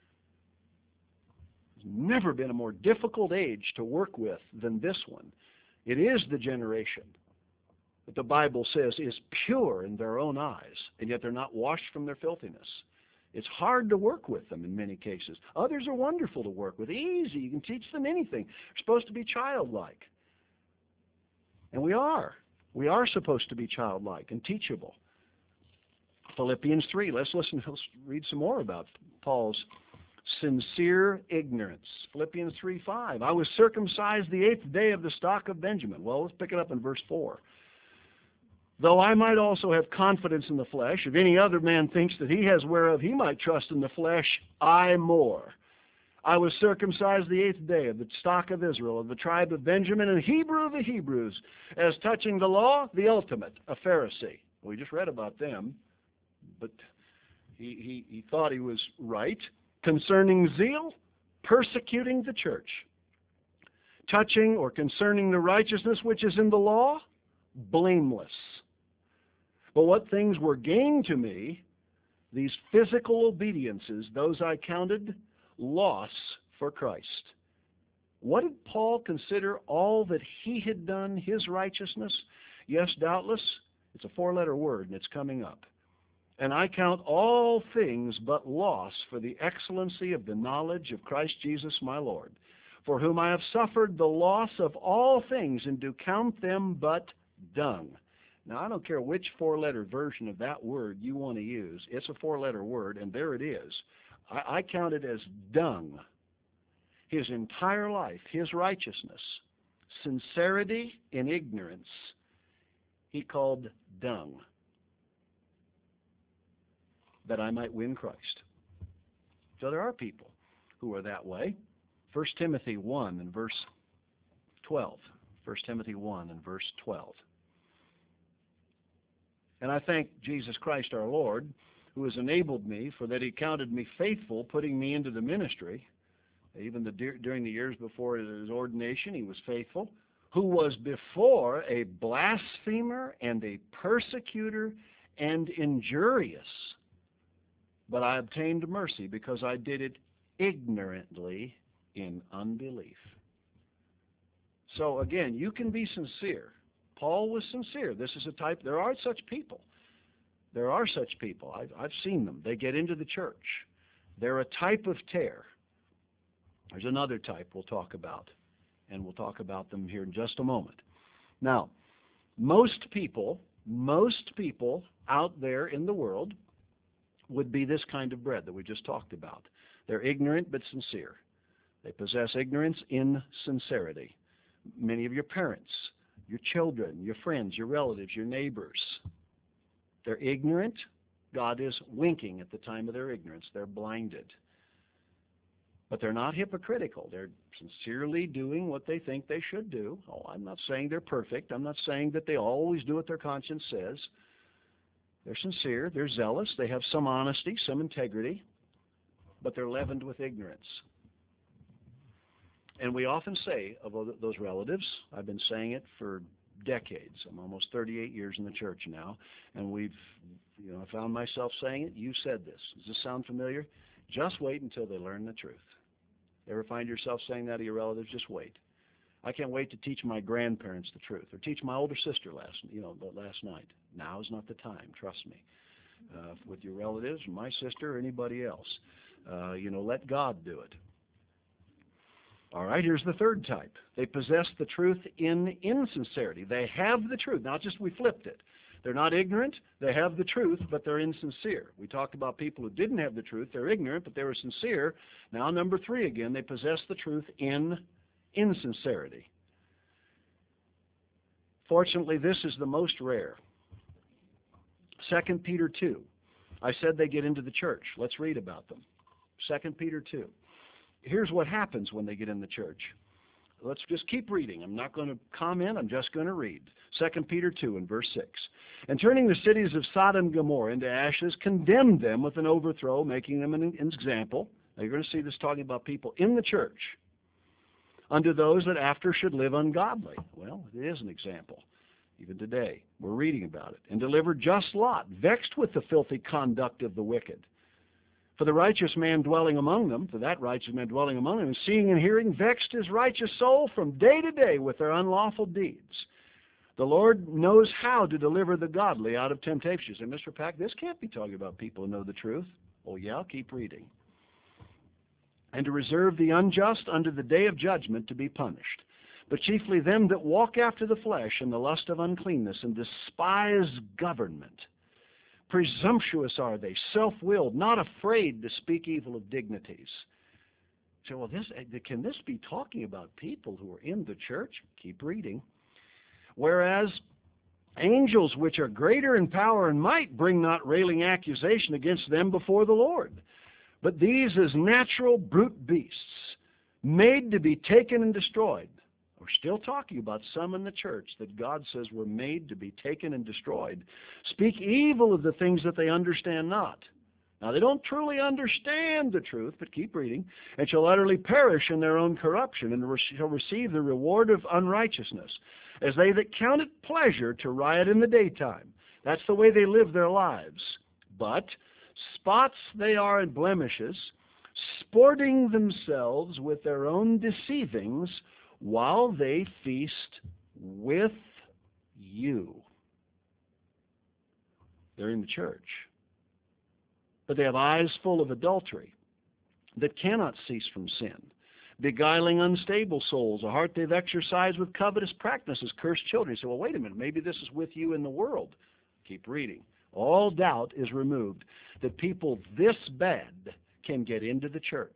A: There's never been a more difficult age to work with than this one. It is the generation that the Bible says is pure in their own eyes, and yet they're not washed from their filthiness. It's hard to work with them in many cases. Others are wonderful to work with, easy. You can teach them anything. They're supposed to be childlike. And we are. We are supposed to be childlike and teachable. Philippians 3. Let's read some more about Paul's sincere ignorance. Philippians 3:5. I was circumcised the 8th day of the stock of Benjamin. Well, let's pick it up in verse 4. Though I might also have confidence in the flesh, if any other man thinks that he has whereof he might trust in the flesh, I more. I was circumcised the 8th day of the stock of Israel, of the tribe of Benjamin, and Hebrew of the Hebrews, as touching the law, the ultimate, a Pharisee. We just read about them, but He thought he was right. Concerning zeal, persecuting the church. Touching or concerning the righteousness which is in the law, blameless. But what things were gain to me, these physical obediences, those I counted loss for Christ. What did Paul consider all that he had done, his righteousness? Yes, doubtless, it's a four-letter word, and it's coming up. And I count all things but loss for the excellency of the knowledge of Christ Jesus my Lord, for whom I have suffered the loss of all things, and do count them but dung. Now, I don't care which four-letter version of that word you want to use. It's a four-letter word, and there it is. I count it as dung. His entire life, his righteousness, sincerity in ignorance, he called dung, that I might win Christ. So there are people who are that way. 1 Timothy 1 and verse 12. 1 Timothy 1 and verse 12. And I thank Jesus Christ our Lord, who has enabled me, for that he counted me faithful, putting me into the ministry. Even during the years before his ordination, he was faithful, who was before a blasphemer and a persecutor and injurious. But I obtained mercy because I did it ignorantly in unbelief. So again, you can be sincere. Paul was sincere. This is a type, there are such people. There are such people. I've seen them. They get into the church. They're a type of tare. There's another type we'll talk about, and we'll talk about them here in just a moment. Now, most people out there in the world would be this kind of bread that we just talked about. They're ignorant but sincere. They possess ignorance in sincerity. Many of your parents, your children, your friends, your relatives, your neighbors, they're ignorant. God is winking at the time of their ignorance. They're blinded. But they're not hypocritical. They're sincerely doing what they think they should do. Oh, I'm not saying they're perfect. I'm not saying that they always do what their conscience says. They're sincere. They're zealous. They have some honesty, some integrity, but they're leavened with ignorance. And we often say of those relatives, I've been saying it for decades. I'm almost 38 years in the church now, and I found myself saying it. You said this. Does this sound familiar? Just wait until they learn the truth. Ever find yourself saying that to your relatives? Just wait. I can't wait to teach my grandparents the truth, or teach my older sister last night. Now is not the time. Trust me. With your relatives, my sister, or anybody else, let God do it. All right, here's the third type. They possess the truth in insincerity. They have the truth. Not just we flipped it. They're not ignorant. They have the truth, but they're insincere. We talked about people who didn't have the truth. They're ignorant, but they were sincere. Now, number three again, they possess the truth in insincerity. Fortunately, this is the most rare. 2 Peter 2. I said they get into the church. Let's read about them. 2 Peter 2. Here's what happens when they get in the church. Let's just keep reading. I'm not going to comment. I'm just going to read. 2 Peter 2 and verse 6. And turning the cities of Sodom and Gomorrah into ashes, condemned them with an overthrow, making them an example. Now you're going to see this talking about people in the church. Unto those that after should live ungodly. Well, it is an example. Even today, we're reading about it. And delivered just Lot, vexed with the filthy conduct of the wicked. For the righteous man dwelling among them, and seeing and hearing, vexed his righteous soul from day to day with their unlawful deeds. The Lord knows how to deliver the godly out of temptations. And Mr. Pack, this can't be talking about people who know the truth. Oh yeah, I'll keep reading. And to reserve the unjust unto the day of judgment to be punished. But chiefly them that walk after the flesh in the lust of uncleanness and despise government. Presumptuous are they, self-willed, not afraid to speak evil of dignities. So, well, can this be talking about people who are in the church? Keep reading. Whereas angels which are greater in power and might bring not railing accusation against them before the Lord. But these as natural brute beasts, made to be taken and destroyed. We're still talking about some in the church that God says were made to be taken and destroyed. Speak evil of the things that they understand not. Now, they don't truly understand the truth, but keep reading, and shall utterly perish in their own corruption, and shall receive the reward of unrighteousness, as they that count it pleasure to riot in the daytime. That's the way they live their lives. But spots they are and blemishes, sporting themselves with their own deceivings, while they feast with you. They're in the church. But they have eyes full of adultery that cannot cease from sin, beguiling unstable souls, a heart they've exercised with covetous practices, cursed children. You say, well, wait a minute, maybe this is with you in the world. Keep reading. All doubt is removed that people this bad can get into the church,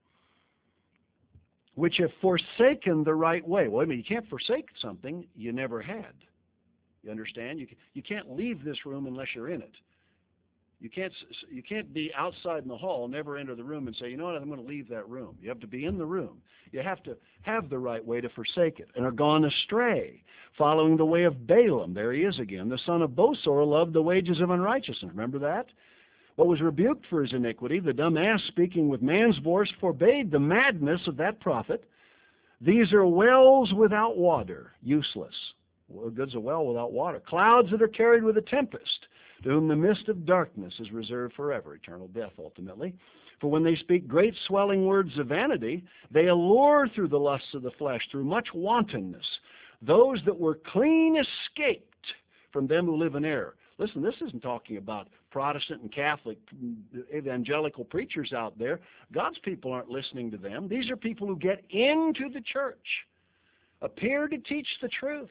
A: which have forsaken the right way. Well, I mean, you can't forsake something you never had. You understand? You can't leave this room unless you're in it. You can't be outside in the hall, never enter the room and say, you know what, I'm going to leave that room. You have to be in the room. You have to have the right way to forsake it, and are gone astray, following the way of Balaam. There he is again. The son of Bosor loved the wages of unrighteousness. Remember that? What was rebuked for his iniquity, the dumb ass speaking with man's voice forbade the madness of that prophet. These are wells without water, useless. What good's a well without water? Clouds that are carried with a tempest, to whom the mist of darkness is reserved forever, eternal death ultimately. For when they speak great swelling words of vanity, they allure through the lusts of the flesh, through much wantonness, those that were clean escaped from them who live in error. Listen, this isn't talking about Protestant and Catholic evangelical preachers out there. God's people aren't listening to them. These are people who get into the church, appear to teach the truth,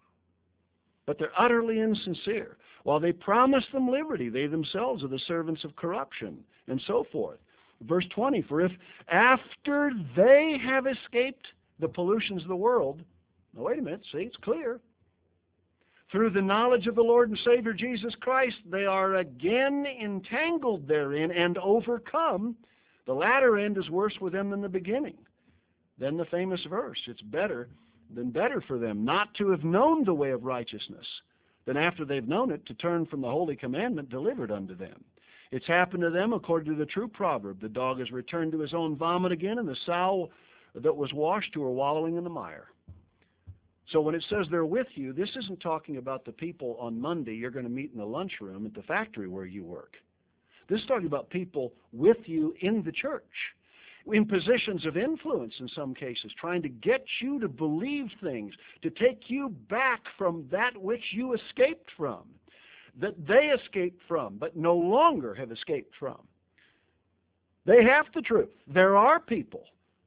A: but they're utterly insincere. While they promise them liberty, they themselves are the servants of corruption, and so forth. Verse 20, for if after they have escaped the pollutions of the world, now wait a minute, see, it's clear, through the knowledge of the Lord and Savior Jesus Christ, they are again entangled therein and overcome, the latter end is worse with them than the beginning. Then the famous verse, it's better for them not to have known the way of righteousness, than after they've known it to turn from the holy commandment delivered unto them. It's happened to them according to the true proverb, the dog has returned to his own vomit again, and the sow that was washed to her wallowing in the mire. So when it says they're with you, this isn't talking about the people on Monday you're going to meet in the lunchroom at the factory where you work. This is talking about people with you in the church, in positions of influence in some cases, trying to get you to believe things, to take you back from that which you escaped from, that they escaped from, but no longer have escaped from. They have the truth. There are people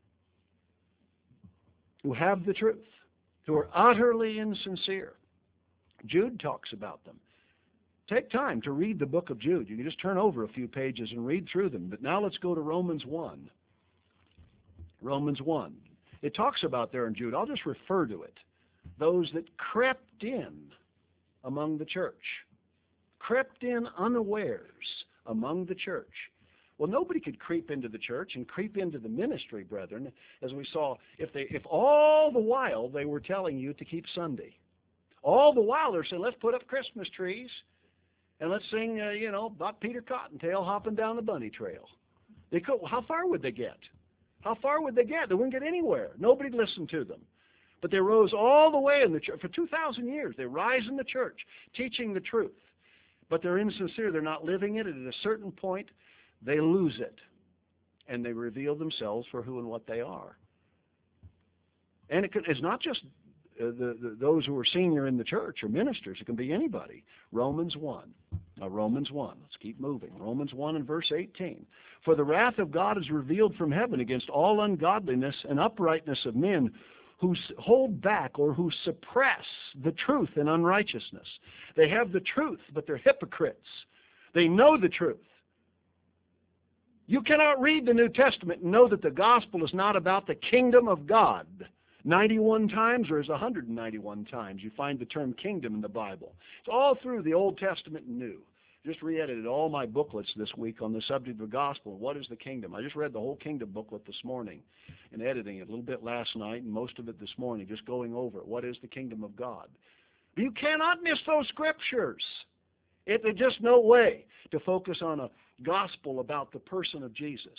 A: who have the truth, who are utterly insincere. Jude talks about them. Take time to read the book of Jude. You can just turn over a few pages and read through them. But now let's go to Romans 1. Romans 1. It talks about there in Jude. I'll just refer to it. Those that crept in among the church. Crept in unawares among the church. Well, nobody could creep into the church and creep into the ministry, brethren, as we saw, if all the while they were telling you to keep Sunday. All the while they're saying, let's put up Christmas trees and let's sing, about Peter Cottontail hopping down the bunny trail. How far would they get? How far would they get? They wouldn't get anywhere. Nobody listened to them. But they rose all the way in the church. For 2,000 years, they rise in the church, teaching the truth. But they're insincere. They're not living it. And at a certain point, they lose it. And they reveal themselves for who and what they are. And it's not just those who are senior in the church or ministers. It can be anybody. Romans 1. Now, Romans 1. Let's keep moving. Romans 1 and verse 18. For the wrath of God is revealed from heaven against all ungodliness and uprightness of men who hold back or who suppress the truth in unrighteousness. They have the truth, but they're hypocrites. They know the truth. You cannot read the New Testament and know that the gospel is not about the kingdom of God. 91 times, or is 191 times, you find the term kingdom in the Bible. It's all through the Old Testament and New. Just re-edited all my booklets this week on the subject of the gospel. What is the kingdom? I just read the whole kingdom booklet this morning and editing it a little bit last night and most of it this morning, just going over it. What is the kingdom of God? You cannot miss those scriptures. There's just no way to focus on gospel about the person of Jesus.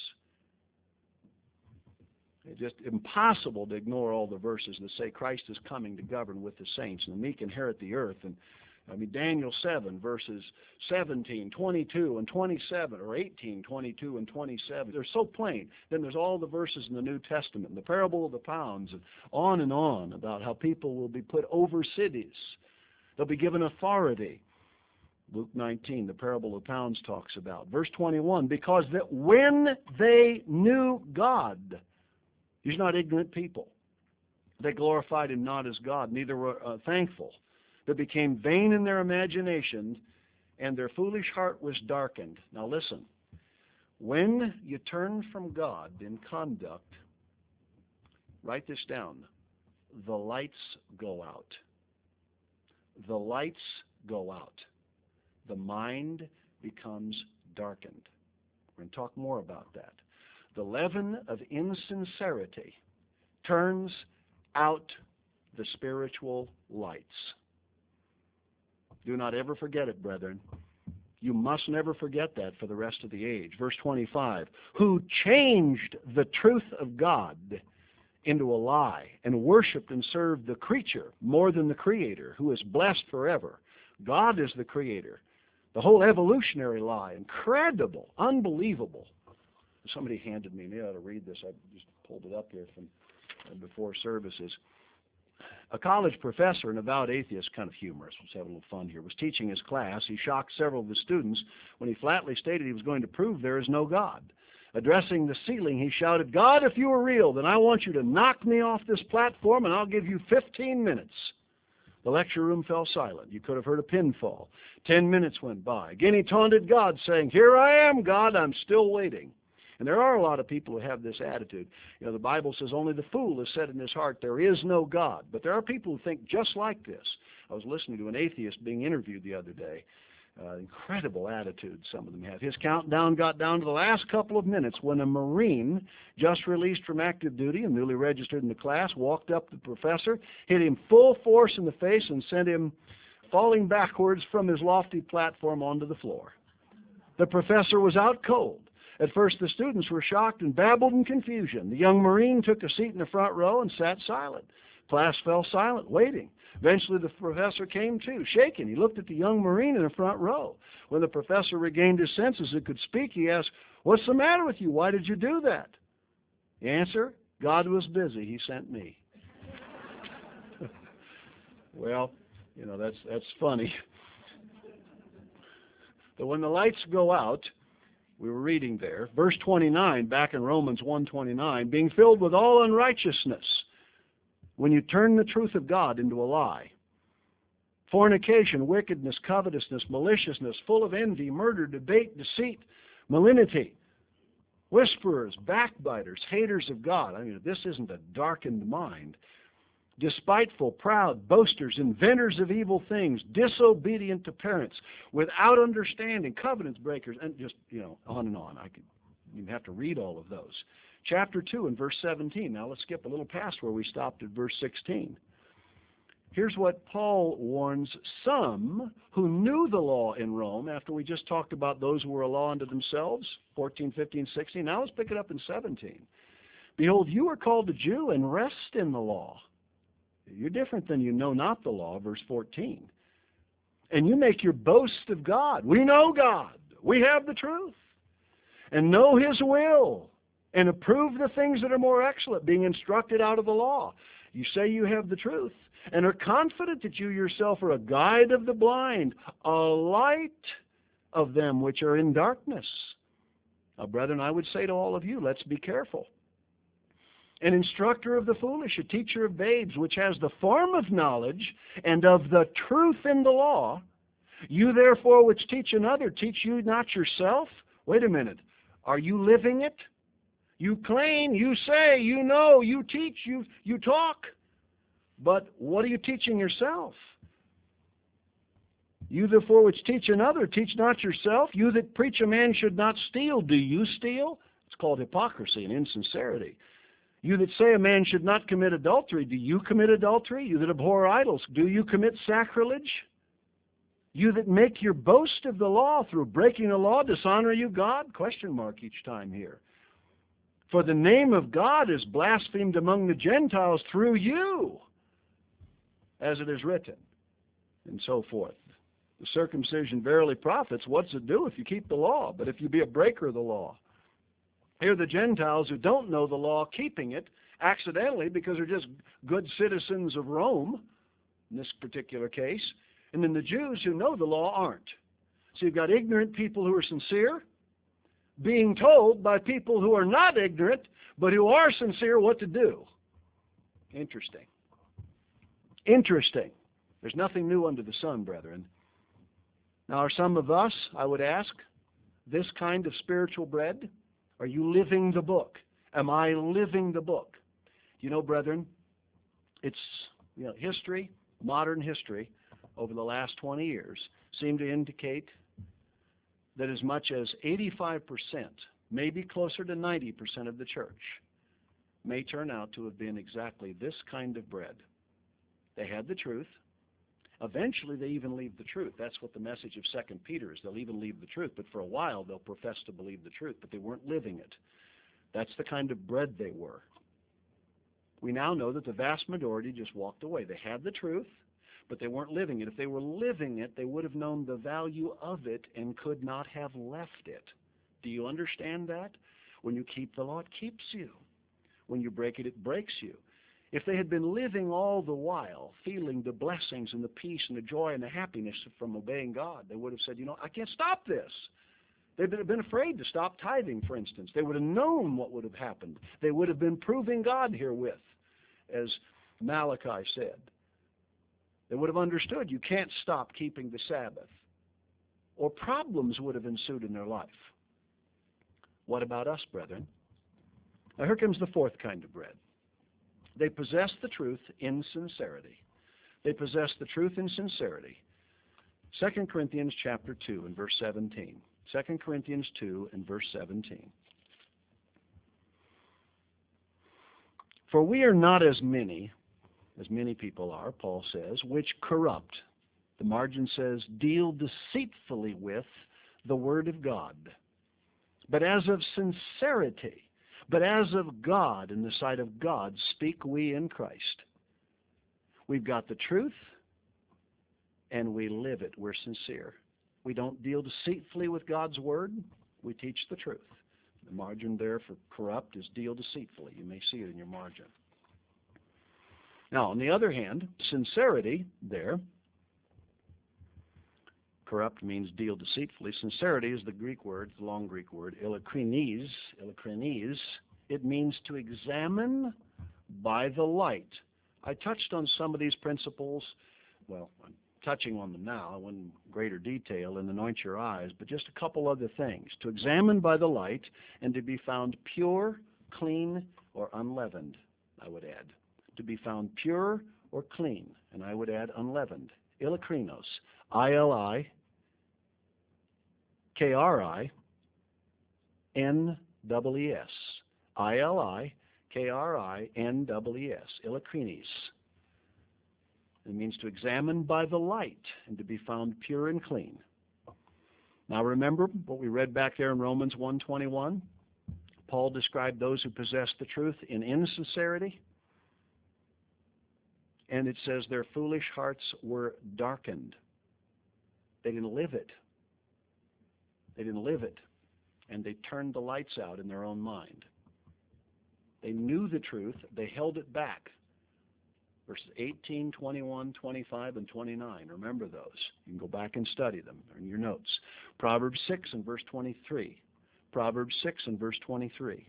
A: It's just impossible to ignore all the verses that say Christ is coming to govern with the saints, and the meek inherit the earth. And Daniel 7, verses 17, 22, and 27, or 18, 22, and 27. They're so plain. Then there's all the verses in the New Testament, the parable of the pounds, and on about how people will be put over cities. They'll be given authority. Luke 19, the parable of the pounds talks about. Verse 21, because that when they knew God, these are not ignorant people. They glorified him not as God, neither were thankful, but became vain in their imagination, and their foolish heart was darkened. Now listen, when you turn from God in conduct, write this down, the lights go out. The lights go out. The mind becomes darkened. We're going to talk more about that. The leaven of insincerity turns out the spiritual lights. Do not ever forget it, brethren. You must never forget that for the rest of the age. Verse 25, who changed the truth of God into a lie and worshiped and served the creature more than the Creator, who is blessed forever. God is the Creator. The whole evolutionary lie, incredible, unbelievable. Somebody handed me, maybe I ought to read this. I just pulled it up here from before services. A college professor, an avowed atheist, kind of humorous, let's have a little fun here, was teaching his class. He shocked several of his students when he flatly stated he was going to prove there is no God. Addressing the ceiling, he shouted, God, if you are real, then I want you to knock me off this platform and I'll give you 15 minutes. The lecture room fell silent. You could have heard a pin fall. 10 minutes went by. Again he taunted God, saying, here I am, God, I'm still waiting. And there are a lot of people who have this attitude. You know, the Bible says only the fool has said in his heart, there is no God. But there are people who think just like this. I was listening to an atheist being interviewed the other day. Incredible attitude some of them have. His countdown got down to the last couple of minutes when a Marine, just released from active duty and newly registered in the class, walked up to the professor, hit him full force in the face, and sent him falling backwards from his lofty platform onto the floor. The professor was out cold. At first the students were shocked and babbled in confusion. The young Marine took a seat in the front row and sat silent. Class fell silent, waiting. Eventually the professor came to, shaken. He looked at the young Marine in the front row. When the professor regained his senses and could speak, he asked, what's the matter with you? Why did you do that? The answer, God was busy. He sent me. Well, you know, that's funny. But when the lights go out, we were reading there, verse 29, back in Romans 1:29, being filled with all unrighteousness, when you turn the truth of God into a lie. Fornication, wickedness, covetousness, maliciousness, full of envy, murder, debate, deceit, malignity, whisperers, backbiters, haters of God. I mean, if this isn't a darkened mind. Despiteful, proud, boasters, inventors of evil things, disobedient to parents, without understanding, covenants breakers, and just, on and on. You'd have to read all of those. Chapter 2 and verse 17. Now let's skip a little past where we stopped at verse 16. Here's what Paul warns some who knew the law in Rome after we just talked about those who were a law unto themselves, 14, 15, 16. Now let's pick it up in 17. Behold, you are called a Jew and rest in the law. You're different than you know not the law, verse 14. And you make your boast of God. We know God. We have the truth. And know His will. And approve the things that are more excellent, being instructed out of the law. You say you have the truth. And are confident that you yourself are a guide of the blind, a light of them which are in darkness. Now, brethren, I would say to all of you, let's be careful. An instructor of the foolish, a teacher of babes, which has the form of knowledge and of the truth in the law. You therefore which teach another, teach you not yourself? Wait a minute. Are you living it? You claim, you say, you know, you teach, you talk. But what are you teaching yourself? You therefore which teach another, teach not yourself. You that preach a man should not steal, do you steal? It's called hypocrisy and insincerity. You that say a man should not commit adultery, do you commit adultery? You that abhor idols, do you commit sacrilege? You that make your boast of the law through breaking the law, dishonor you God? Question mark each time here. For the name of God is blasphemed among the Gentiles through you, as it is written, and so forth. The circumcision verily profits. What's it do if you keep the law? But if you be a breaker of the law. Here are the Gentiles who don't know the law keeping it accidentally because they're just good citizens of Rome, in this particular case. And then the Jews who know the law aren't. So you've got ignorant people who are sincere being told by people who are not ignorant but who are sincere what to do. Interesting. Interesting. There's nothing new under the sun, brethren. Now, are some of us, I would ask, this kind of spiritual bread? Are you living the book? Am I living the book? You know, brethren, it's history, modern history, over the last 20 years, seem to indicate that as much as 85%, maybe closer to 90% of the church may turn out to have been exactly this kind of bread. They had the truth. Eventually, they even leave the truth. That's what the message of 2 Peter is. They'll even leave the truth, but for a while they'll profess to believe the truth, but they weren't living it. That's the kind of bread they were. We now know that the vast majority just walked away. They had the truth, but they weren't living it. If they were living it, they would have known the value of it and could not have left it. Do you understand that? When you keep the law, it keeps you. When you break it, it breaks you. If they had been living all the while, feeling the blessings and the peace and the joy and the happiness from obeying God, they would have said, I can't stop this. They'd been afraid to stop tithing, for instance. They would have known what would have happened. They would have been proving God herewith, as Malachi said. They would have understood you can't stop keeping the Sabbath, or problems would have ensued in their life. What about us, brethren? Now here comes the fourth kind of bread. They possess the truth in sincerity. They possess the truth in sincerity. 2 Corinthians chapter 2 and verse 17. 2 Corinthians 2 and verse 17. For we are not as many people are, Paul says, which corrupt. The margin says, deal deceitfully with the word of God. But as of sincerity, but as of God, in the sight of God, speak we in Christ. We've got the truth, and we live it. We're sincere. We don't deal deceitfully with God's word. We teach the truth. The margin there for corrupt is deal deceitfully. You may see it in your margin. Now, on the other hand, sincerity there, corrupt means deal deceitfully. Sincerity is the Greek word, the long Greek word, eilikrines. It means to examine by the light. I touched on some of these principles. Well, I'm touching on them now. I went in greater detail in Anoint Your Eyes, but just a couple other things. To examine by the light and to be found pure, clean, or unleavened, I would add. To be found pure or clean, and I would add unleavened. Ilikrinos, I-L-I-K-R-I-N-W-S, I-L-I-K-R-I-N-W-S, Ilikrinis. It means to examine by the light and to be found pure and clean. Now remember what we read back there in Romans 1:21? Paul described those who possess the truth in insincerity. And it says their foolish hearts were darkened. They didn't live it. They didn't live it. And they turned the lights out in their own mind. They knew the truth. They held it back. Verses 18, 21, 25, and 29. Remember those. You can go back and study them. They're in your notes. Proverbs 6 and verse 23. Proverbs 6 and verse 23.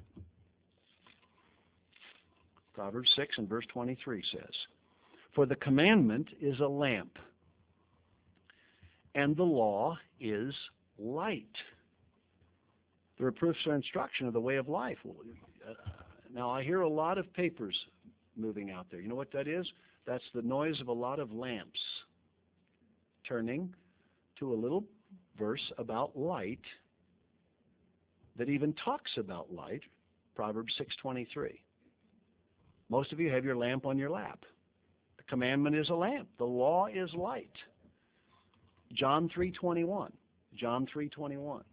A: Proverbs 6 and verse 23 says, for the commandment is a lamp, and the law is light. The reproofs are instruction of the way of life. Now, I hear a lot of papers moving out there. You know what that is? That's the noise of a lot of lamps turning to a little verse about light that even talks about light, Proverbs 6:23. Most of you have your lamp on your lap. The commandment is a lamp. The law is light. John 3:21. John 3:21.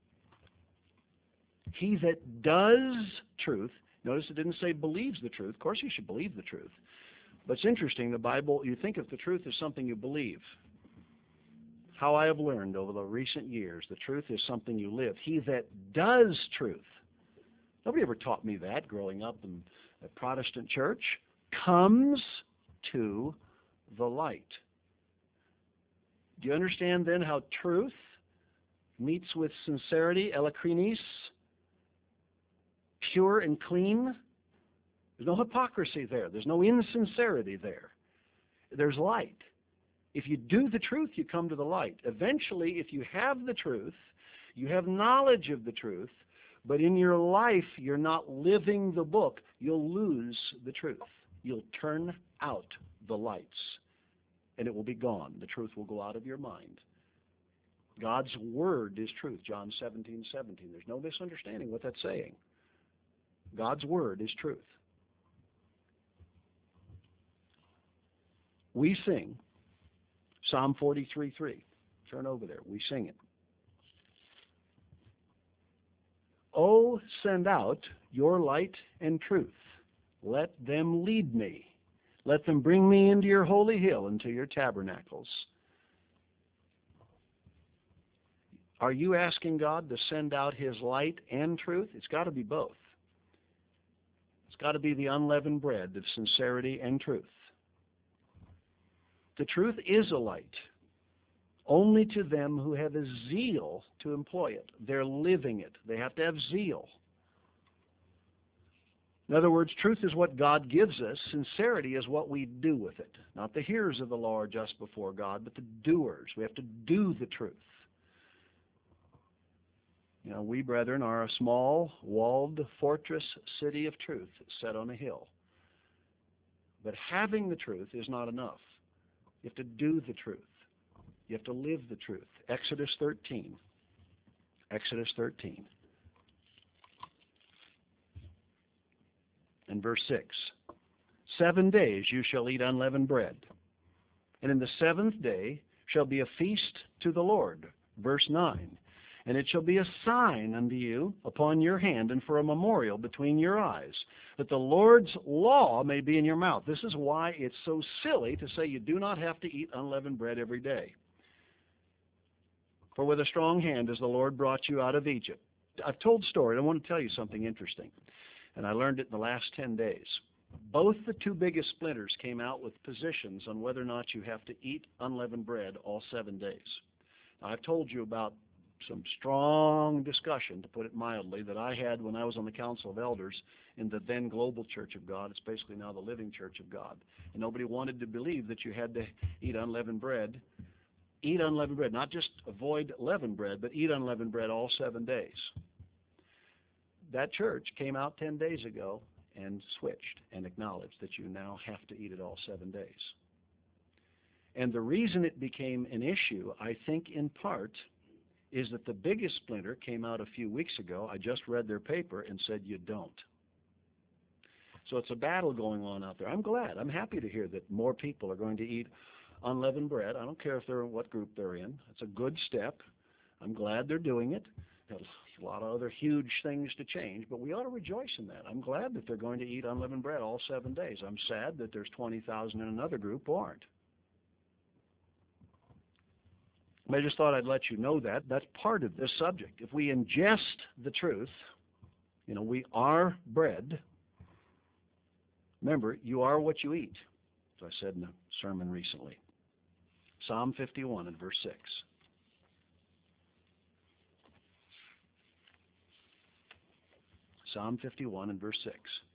A: He that does truth, notice it didn't say believes the truth. Of course you should believe the truth. But it's interesting, the Bible, you think of the truth as something you believe. How I have learned over the recent years, the truth is something you live. He that does truth. Nobody ever taught me that growing up in a Protestant church. Comes to the light. Do you understand then how truth meets with sincerity, elikrinis, pure and clean? There's no hypocrisy there. There's no insincerity there. There's light. If you do the truth, you come to the light. Eventually, if you have the truth, you have knowledge of the truth, but in your life you're not living the book, you'll lose the truth. You'll turn out the lights, and it will be gone. The truth will go out of your mind. God's word is truth, John 17:17. There's no misunderstanding what that's saying. God's word is truth. We sing Psalm 43:3. Turn over there. We sing it. Oh, send out your light and truth. Let them lead me. Let them bring me into your holy hill, into your tabernacles. Are you asking God to send out his light and truth? It's got to be both. It's got to be the unleavened bread of sincerity and truth. The truth is a light, only to them who have a zeal to employ it. They're living it. They have to have zeal. In other words, truth is what God gives us. Sincerity is what we do with it. Not the hearers of the law are just before God, but the doers. We have to do the truth. You know, we, brethren, are a small, walled fortress city of truth set on a hill. But having the truth is not enough. You have to do the truth. You have to live the truth. Exodus 13. Exodus 13. And verse 6. 7 days you shall eat unleavened bread, and in the seventh day shall be a feast to the Lord. Verse 9. And it shall be a sign unto you upon your hand and for a memorial between your eyes, that the Lord's law may be in your mouth. This is why it's so silly to say you do not have to eat unleavened bread every day. For with a strong hand has the Lord brought you out of Egypt. I've told the story. I want to tell you something interesting. And I learned it in the last 10 days. Both the two biggest splinters came out with positions on whether or not you have to eat unleavened bread all 7 days. Now, I've told you about some strong discussion, to put it mildly, that I had when I was on the Council of Elders in the then Global Church of God. It's basically now the Living Church of God. And nobody wanted to believe that you had to eat unleavened bread. Eat unleavened bread, not just avoid leavened bread, but eat unleavened bread all 7 days. That church came out 10 days ago and switched and acknowledged that you now have to eat it all 7 days. And the reason it became an issue, I think in part, is that the biggest splinter came out a few weeks ago. I just read their paper and said you don't. So it's a battle going on out there. I'm glad. I'm happy to hear that more people are going to eat unleavened bread. I don't care if they're in what group they're in. It's a good step. I'm glad they're doing it. There's a lot of other huge things to change, but we ought to rejoice in that. I'm glad that they're going to eat unleavened bread all 7 days. I'm sad that there's 20,000 in another group who aren't. I just thought I'd let you know that. That's part of this subject. If we ingest the truth, you know, we are bread. Remember, you are what you eat, as I said in a sermon recently. Psalm 51 and verse 6. Psalm 51 and verse 6.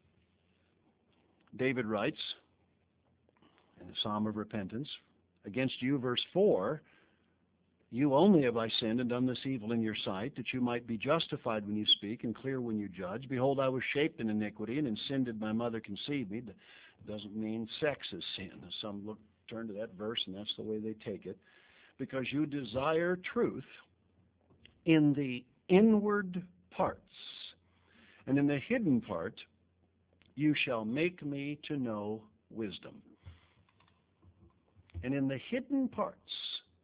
A: David writes in the Psalm of Repentance, against you, verse 4, you only have I sinned and done this evil in your sight, that you might be justified when you speak and clear when you judge. Behold, I was shaped in iniquity, and in sin did my mother conceive me. That doesn't mean sex is sin. Some turn to that verse, and that's the way they take it. Because you desire truth in the inward parts, and in the hidden part you shall make me to know wisdom. And in the hidden parts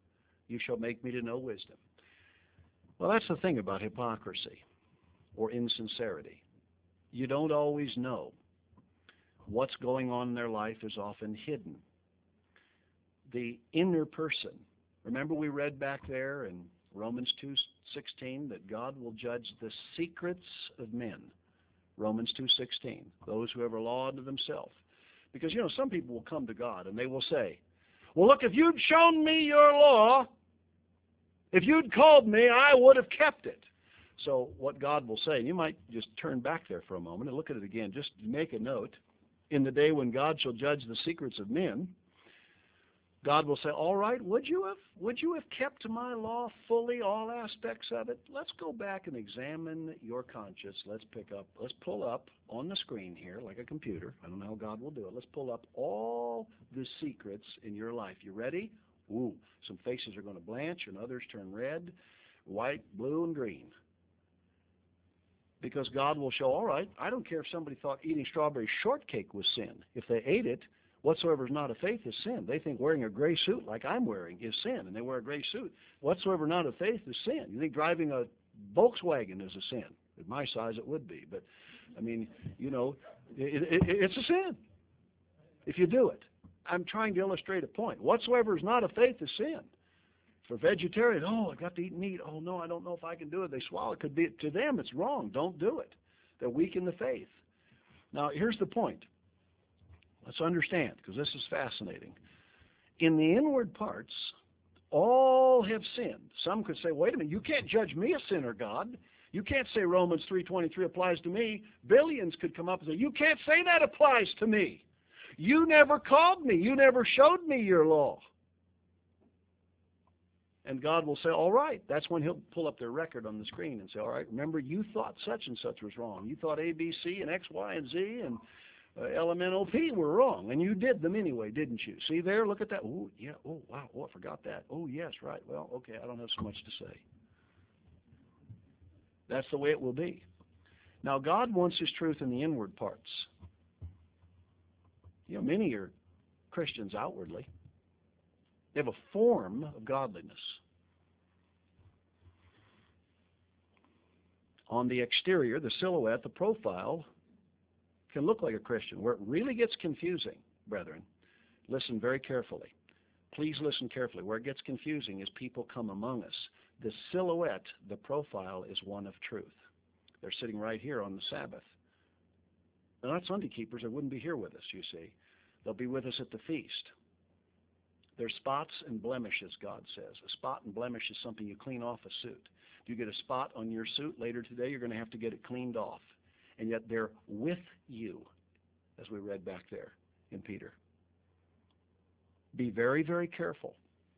A: You shall make me to know wisdom. Well, that's the thing about hypocrisy or insincerity. You don't always know. What's going on in their life is often hidden. The inner person. Remember we read back there in Romans 2:16 that God will judge the secrets of men. Romans 2:16, those who have a law unto themselves. Because, some people will come to God and they will say, well, look, if you'd shown me your law, if you'd called me, I would have kept it. So what God will say, and you might just turn back there for a moment and look at it again, just make a note. In the day when God shall judge the secrets of men, God will say, all right, would you have kept my law fully, all aspects of it? Let's go back and examine your conscience. Let's pull up on the screen here, like a computer. I don't know how God will do it. Let's pull up all the secrets in your life. You ready? Ooh, some faces are going to blanch and others turn red, white, blue, and green. Because God will show, all right, I don't care if somebody thought eating strawberry shortcake was sin. If they ate it, whatsoever is not of faith is sin. They think wearing a gray suit like I'm wearing is sin, and they wear a gray suit. Whatsoever not of faith is sin. You think driving a Volkswagen is a sin? At my size it would be, but I mean, it's a sin if you do it. I'm trying to illustrate a point. Whatsoever is not of faith is sin. For vegetarians, I got to eat meat. Oh, no, I don't know if I can do it. They swallow it. To them, it's wrong. Don't do it. They're weak in the faith. Now, here's the point. Let's understand, because this is fascinating. In the inward parts, all have sinned. Some could say, wait a minute, you can't judge me a sinner, God. You can't say Romans 3:23 applies to me. Billions could come up and say, you can't say that applies to me. You never called me. You never showed me your law. And God will say, all right. That's when he'll pull up their record on the screen and say, all right, remember you thought such and such was wrong. You thought A, B, C, and X, Y, and Z, and L, M, N, O, P were wrong. And you did them anyway, didn't you? See there? Look at that. Oh, yeah. Oh, wow. Oh, I forgot that. Oh, yes, right. Well, okay, I don't have so much to say. That's the way it will be. Now, God wants his truth in the inward parts. Many are Christians outwardly. They have a form of godliness. On the exterior, the silhouette, the profile, can look like a Christian. Where it really gets confusing, brethren, listen very carefully. Please listen carefully. Where it gets confusing is people come among us. The silhouette, the profile, is one of truth. They're sitting right here on the Sabbath. They're not Sunday keepers. They wouldn't be here with us, you see. They'll be with us at the feast. There's spots and blemishes, God says. A spot and blemish is something you clean off a suit. If you get a spot on your suit later today, you're going to have to get it cleaned off. And yet they're with you, as we read back there in Peter. Be very, very careful.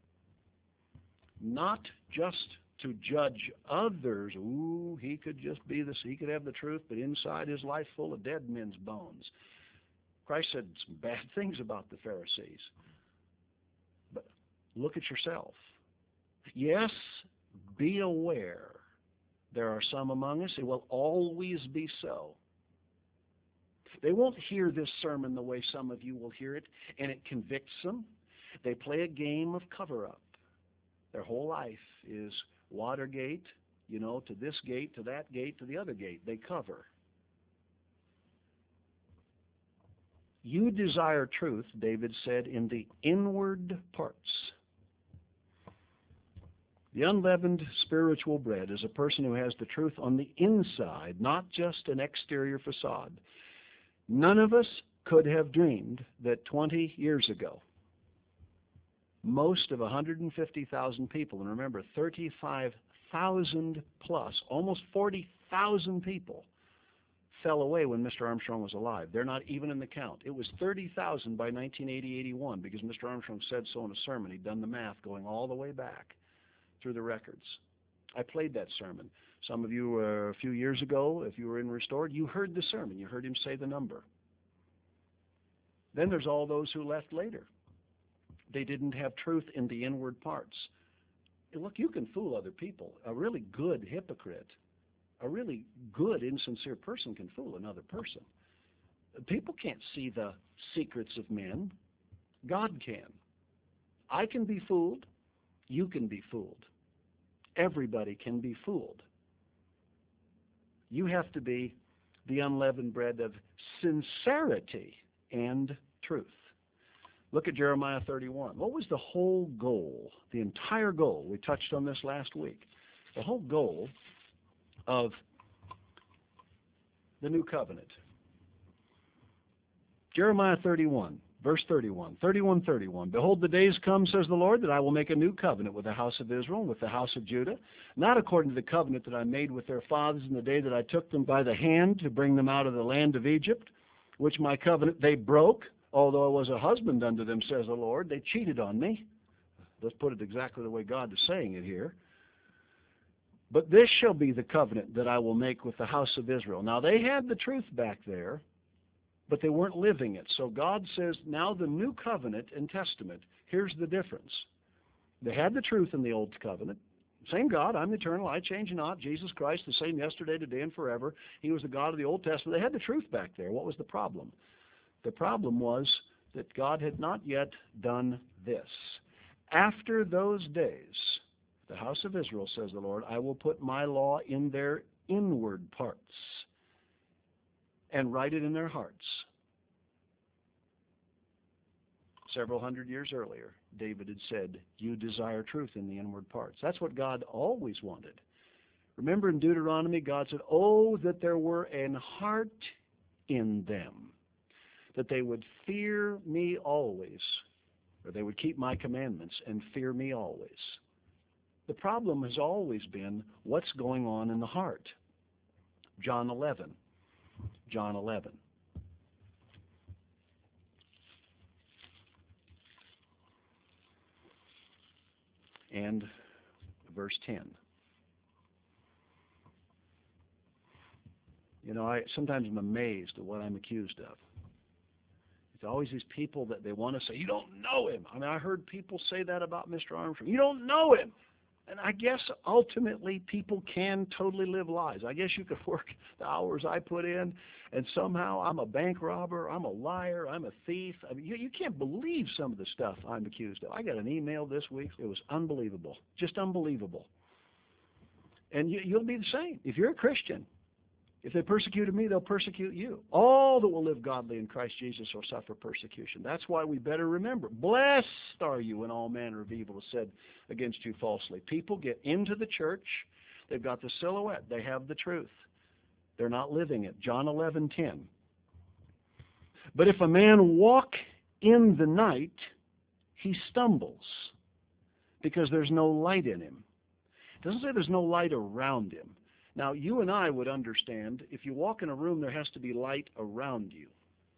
A: Not just to judge others. Ooh, he could just be this, he could have the truth, but inside his life full of dead men's bones. Christ said some bad things about the Pharisees. But look at yourself. Yes, be aware. There are some among us, it will always be so. They won't hear this sermon the way some of you will hear it, and it convicts them. They play a game of cover-up. Their whole life is Watergate, to this gate, to that gate, to the other gate. They cover. You desire truth, David said, in the inward parts. The unleavened spiritual bread is a person who has the truth on the inside, not just an exterior facade. None of us could have dreamed that 20 years ago, most of 150,000 people, and remember 35,000 plus, almost 40,000 people fell away when Mr. Armstrong was alive. They're not even in the count. It was 30,000 by 1980-81 because Mr. Armstrong said so in a sermon. He'd done the math going all the way back through the records. I played that sermon. Some of you, a few years ago, if you were in Restored, you heard the sermon. You heard him say the number. Then there's all those who left later. They didn't have truth in the inward parts. Look, you can fool other people. A really good hypocrite, a really good, insincere person can fool another person. People can't see the secrets of men. God can. I can be fooled. You can be fooled. Everybody can be fooled. You have to be the unleavened bread of sincerity and truth. Look at Jeremiah 31. What was the whole goal, the entire goal? We touched on this last week. The whole goal of the new covenant. Jeremiah 31, verse 31, 31:31. Behold, the days come, says the Lord, that I will make a new covenant with the house of Israel and with the house of Judah, not according to the covenant that I made with their fathers in the day that I took them by the hand to bring them out of the land of Egypt, which my covenant they broke, although I was a husband unto them, says the Lord. They cheated on me. Let's put it exactly the way God is saying it here. But this shall be the covenant that I will make with the house of Israel. Now, they had the truth back there, but they weren't living it. So God says, now the new covenant and testament, here's the difference. They had the truth in the old covenant. Same God, I'm the eternal, I change not. Jesus Christ, the same yesterday, today, and forever. He was the God of the Old Testament. They had the truth back there. What was the problem? The problem was that God had not yet done this. After those days, the house of Israel, says the Lord, I will put my law in their inward parts and write it in their hearts. Several hundred years earlier, David had said, you desire truth in the inward parts. That's what God always wanted. Remember in Deuteronomy, God said, oh, that there were an heart in them, that they would fear me always, or they would keep my commandments and fear me always. The problem has always been what's going on in the heart. John 11. John 11. And verse 10. You know, sometimes I'm amazed at what I'm accused of. It's always these people that they want to say, you don't know him. I mean, I heard people say that about Mr. Armstrong. You don't know him. And I guess ultimately people can totally live lies. I guess you could work the hours I put in, and somehow I'm a bank robber, I'm a liar, I'm a thief. I mean, you can't believe some of the stuff I'm accused of. I got an email this week. It was unbelievable, just unbelievable. And you'll be the same. If you're a Christian, if they persecuted me, they'll persecute you. All that will live godly in Christ Jesus will suffer persecution. That's why we better remember, blessed are you when all manner of evil is said against you falsely. People get into the church. They've got the silhouette. They have the truth. They're not living it. John 11:10. But if a man walk in the night, he stumbles because there's no light in him. It doesn't say there's no light around him. Now, you and I would understand if you walk in a room, there has to be light around you.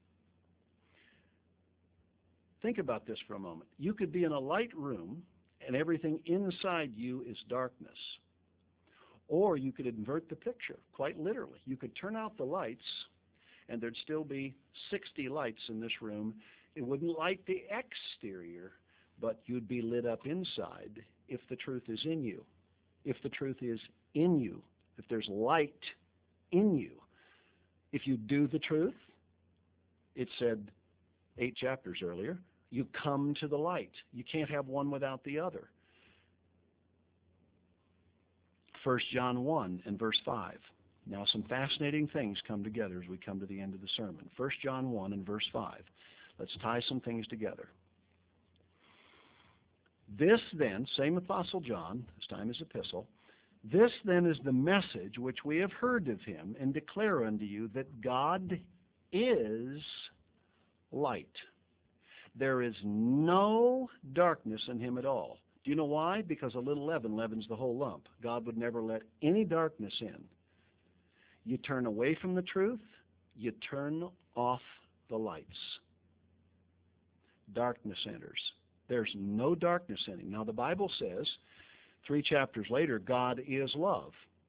A: Think about this for a moment. You could be in a light room and everything inside you is darkness. Or you could invert the picture, quite literally. You could turn out the lights and there'd still be 60 lights in this room. It wouldn't light the exterior, but you'd be lit up inside if the truth is in you. If the truth is in you. If there's light in you. If you do the truth, it said 8 chapters earlier, you come to the light. You can't have one without the other. 1 John 1 and verse 5. Now some fascinating things come together as we come to the end of the sermon. 1 John 1 and verse 5. Let's tie some things together. This then, same Apostle John, this time his epistle, this then is the message which we have heard of him and declare unto you that God is light. There is no darkness in him at all. Do you know why? Because a little leaven leavens the whole lump. God would never let any darkness in. You turn away from the truth, you turn off the lights. Darkness enters. There's no darkness in him. Now the Bible says, 3 chapters later, God is love.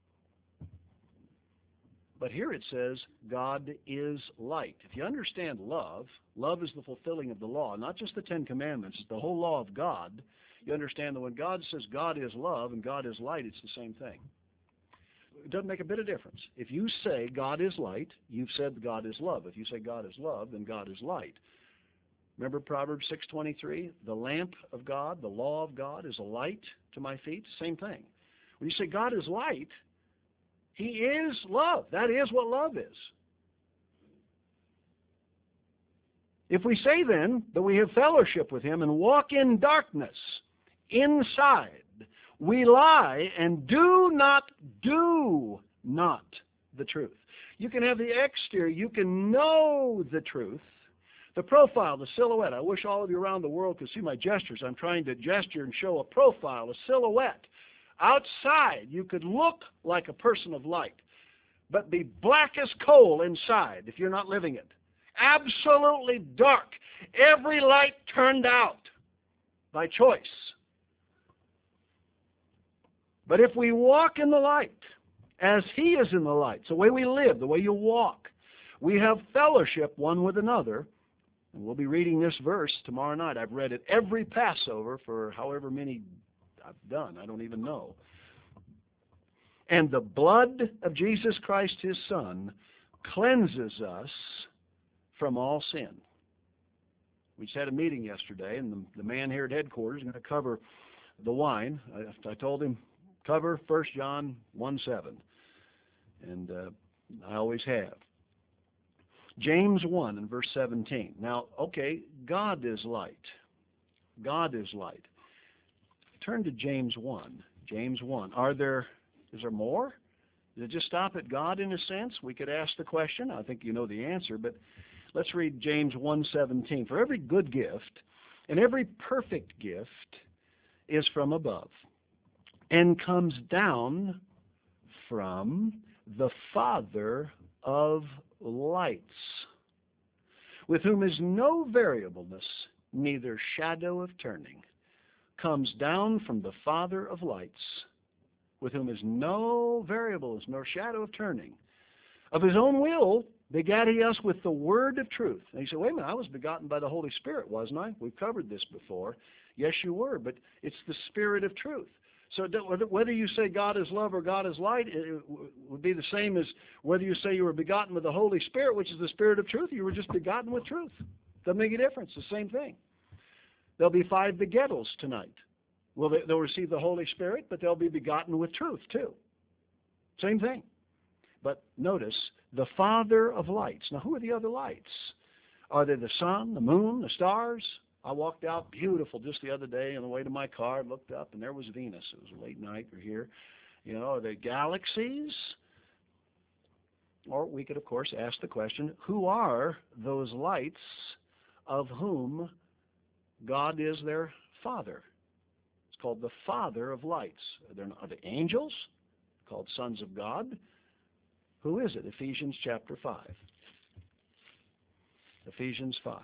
A: But here it says, God is light. If you understand love, love is the fulfilling of the law, not just the 10 Commandments, it's the whole law of God. You understand that when God says God is love and God is light, it's the same thing. It doesn't make a bit of difference. If you say God is light, you've said God is love. If you say God is love, then God is light. Remember Proverbs 6:23? The lamp of God, the law of God, is a light to my feet. Same thing. When you say God is light, He is love. That is what love is. If we say then that we have fellowship with Him and walk in darkness, inside, we lie and do not the truth. You can have the exterior. You can know the truth. The profile, the silhouette. I wish all of you around the world could see my gestures. I'm trying to gesture and show a profile, a silhouette. Outside, you could look like a person of light, but be black as coal inside if you're not living it. Absolutely dark. Every light turned out by choice. But if we walk in the light, as He is in the light, it's the way we live, the way you walk, we have fellowship one with another. And we'll be reading this verse tomorrow night. I've read it every Passover for however many I've done. I don't even know. And the blood of Jesus Christ, His Son, cleanses us from all sin. We just had a meeting yesterday, and the man here at headquarters is going to cover the wine. I told him, cover 1 John 1:7. And I always have. James 1 and verse 17. Now, okay, God is light. God is light. Turn to James 1. James 1. Is there more? Does it just stop at God in a sense? We could ask the question. I think you know the answer, but let's read James 1:17. For every good gift and every perfect gift is from above and comes down from the Father of lights, with whom is no variableness, neither shadow of turning. Comes down from the Father of lights, with whom is no variableness, nor shadow of turning. Of His own will begat He us with the word of truth. And you say, wait a minute, I was begotten by the Holy Spirit, wasn't I? We've covered this before. Yes, you were, but it's the Spirit of truth. So whether you say God is love or God is light, it would be the same as whether you say you were begotten with the Holy Spirit, which is the Spirit of truth, you were just begotten with truth. Doesn't make a difference. The same thing. There'll be 5 begettals tonight. Well, they'll receive the Holy Spirit, but they'll be begotten with truth too. Same thing. But notice, the Father of lights. Now, who are the other lights? Are they the sun, the moon, the stars? I walked out beautiful just the other day on the way to my car, looked up, and there was Venus. It was a late night. We're here. You know, are they galaxies? Or we could, of course, ask the question, who are those lights of whom God is their Father? It's called the Father of lights. Are they angels called sons of God? Who is it? Ephesians chapter 5. Ephesians 5.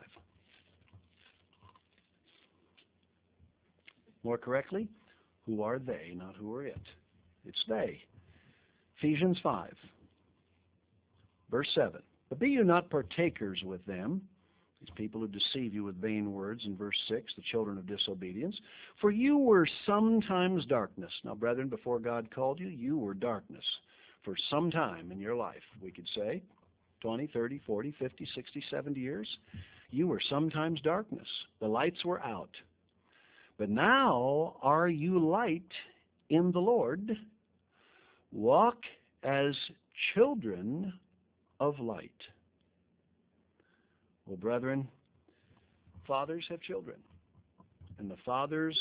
A: More correctly, who are they, not who are it. It's they. Ephesians 5, verse 7. But be you not partakers with them, these people who deceive you with vain words, in verse 6, the children of disobedience. For you were sometimes darkness. Now, brethren, before God called you, you were darkness for some time in your life, we could say, 20, 30, 40, 50, 60, 70 years. You were sometimes darkness. The lights were out. But now are you light in the Lord. Walk as children of light. Well, brethren, fathers have children. And the Father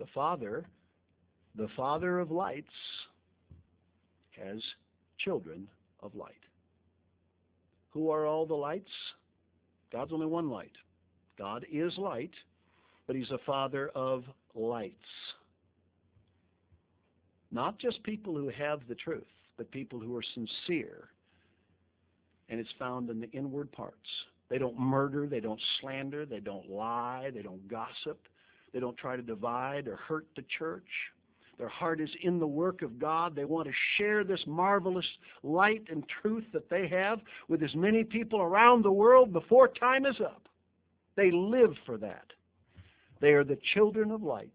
A: of lights has children of light. Who are all the lights? God's only one light. God is light, but He's a Father of lights. Not just people who have the truth, but people who are sincere. And it's found in the inward parts. They don't murder, they don't slander, they don't lie, they don't gossip, they don't try to divide or hurt the church. Their heart is in the work of God. They want to share this marvelous light and truth that they have with as many people around the world before time is up. They live for that. They are the children of light,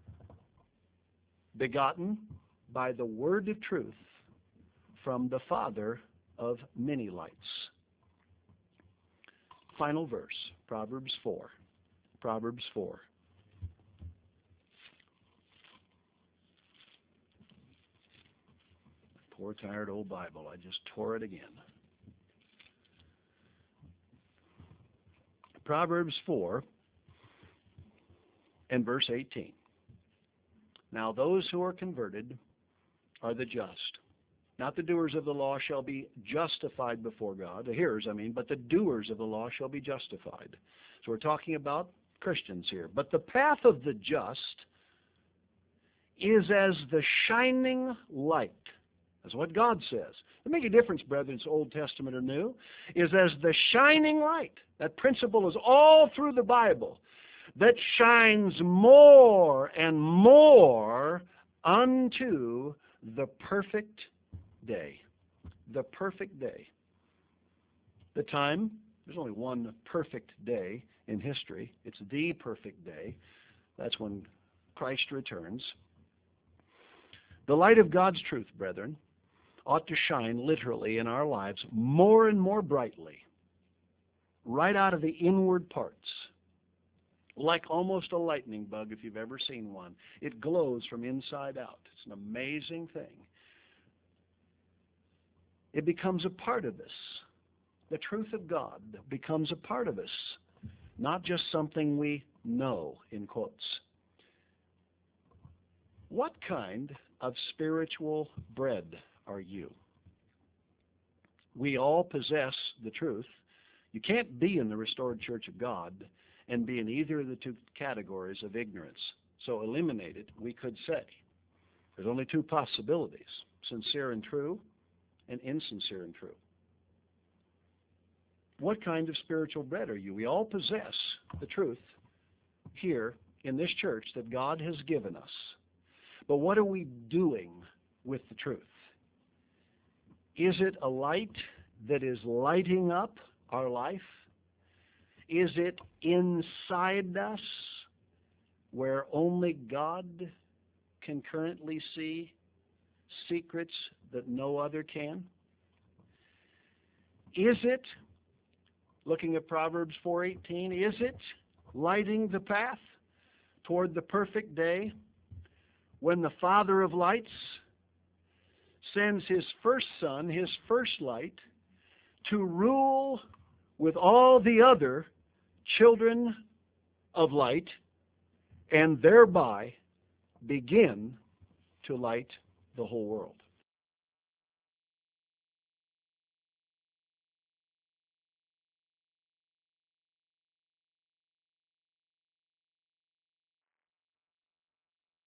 A: begotten by the word of truth from the Father of many lights. Final verse, Proverbs 4. Proverbs 4. Poor tired old Bible. I just tore it again. Proverbs 4 and verse 18. Now those who are converted are the just. Not the doers of the law shall be justified before God. The hearers, but the doers of the law shall be justified. So we're talking about Christians here. But the path of the just is as the shining light. That's what God says. To make a difference, brethren, it's Old Testament or New, is as the shining light. That principle is all through the Bible, that shines more and more unto the perfect day. The perfect day. The time, there's only one perfect day in history. It's the perfect day. That's when Christ returns. The light of God's truth, brethren, ought to shine literally in our lives more and more brightly, right out of the inward parts, like almost a lightning bug if you've ever seen one. It glows from inside out. It's an amazing thing. It becomes a part of us. The truth of God becomes a part of us, not just something we know, in quotes. What kind of spiritual bread are you? We all possess the truth. You can't be in the restored church of God and be in either of the two categories of ignorance. So eliminate it, we could say. There's only two possibilities, sincere and true, and insincere and true. What kind of spiritual bread are you? We all possess the truth here in this church that God has given us. But what are we doing with the truth? Is it a light that is lighting up our life? Is it inside us where only God can currently see secrets that no other can? Is it, looking at Proverbs 4:18, is it lighting the path toward the perfect day when the Father of lights sends His first Son, His first light, to rule with all the other children of light and thereby begin to light the whole world?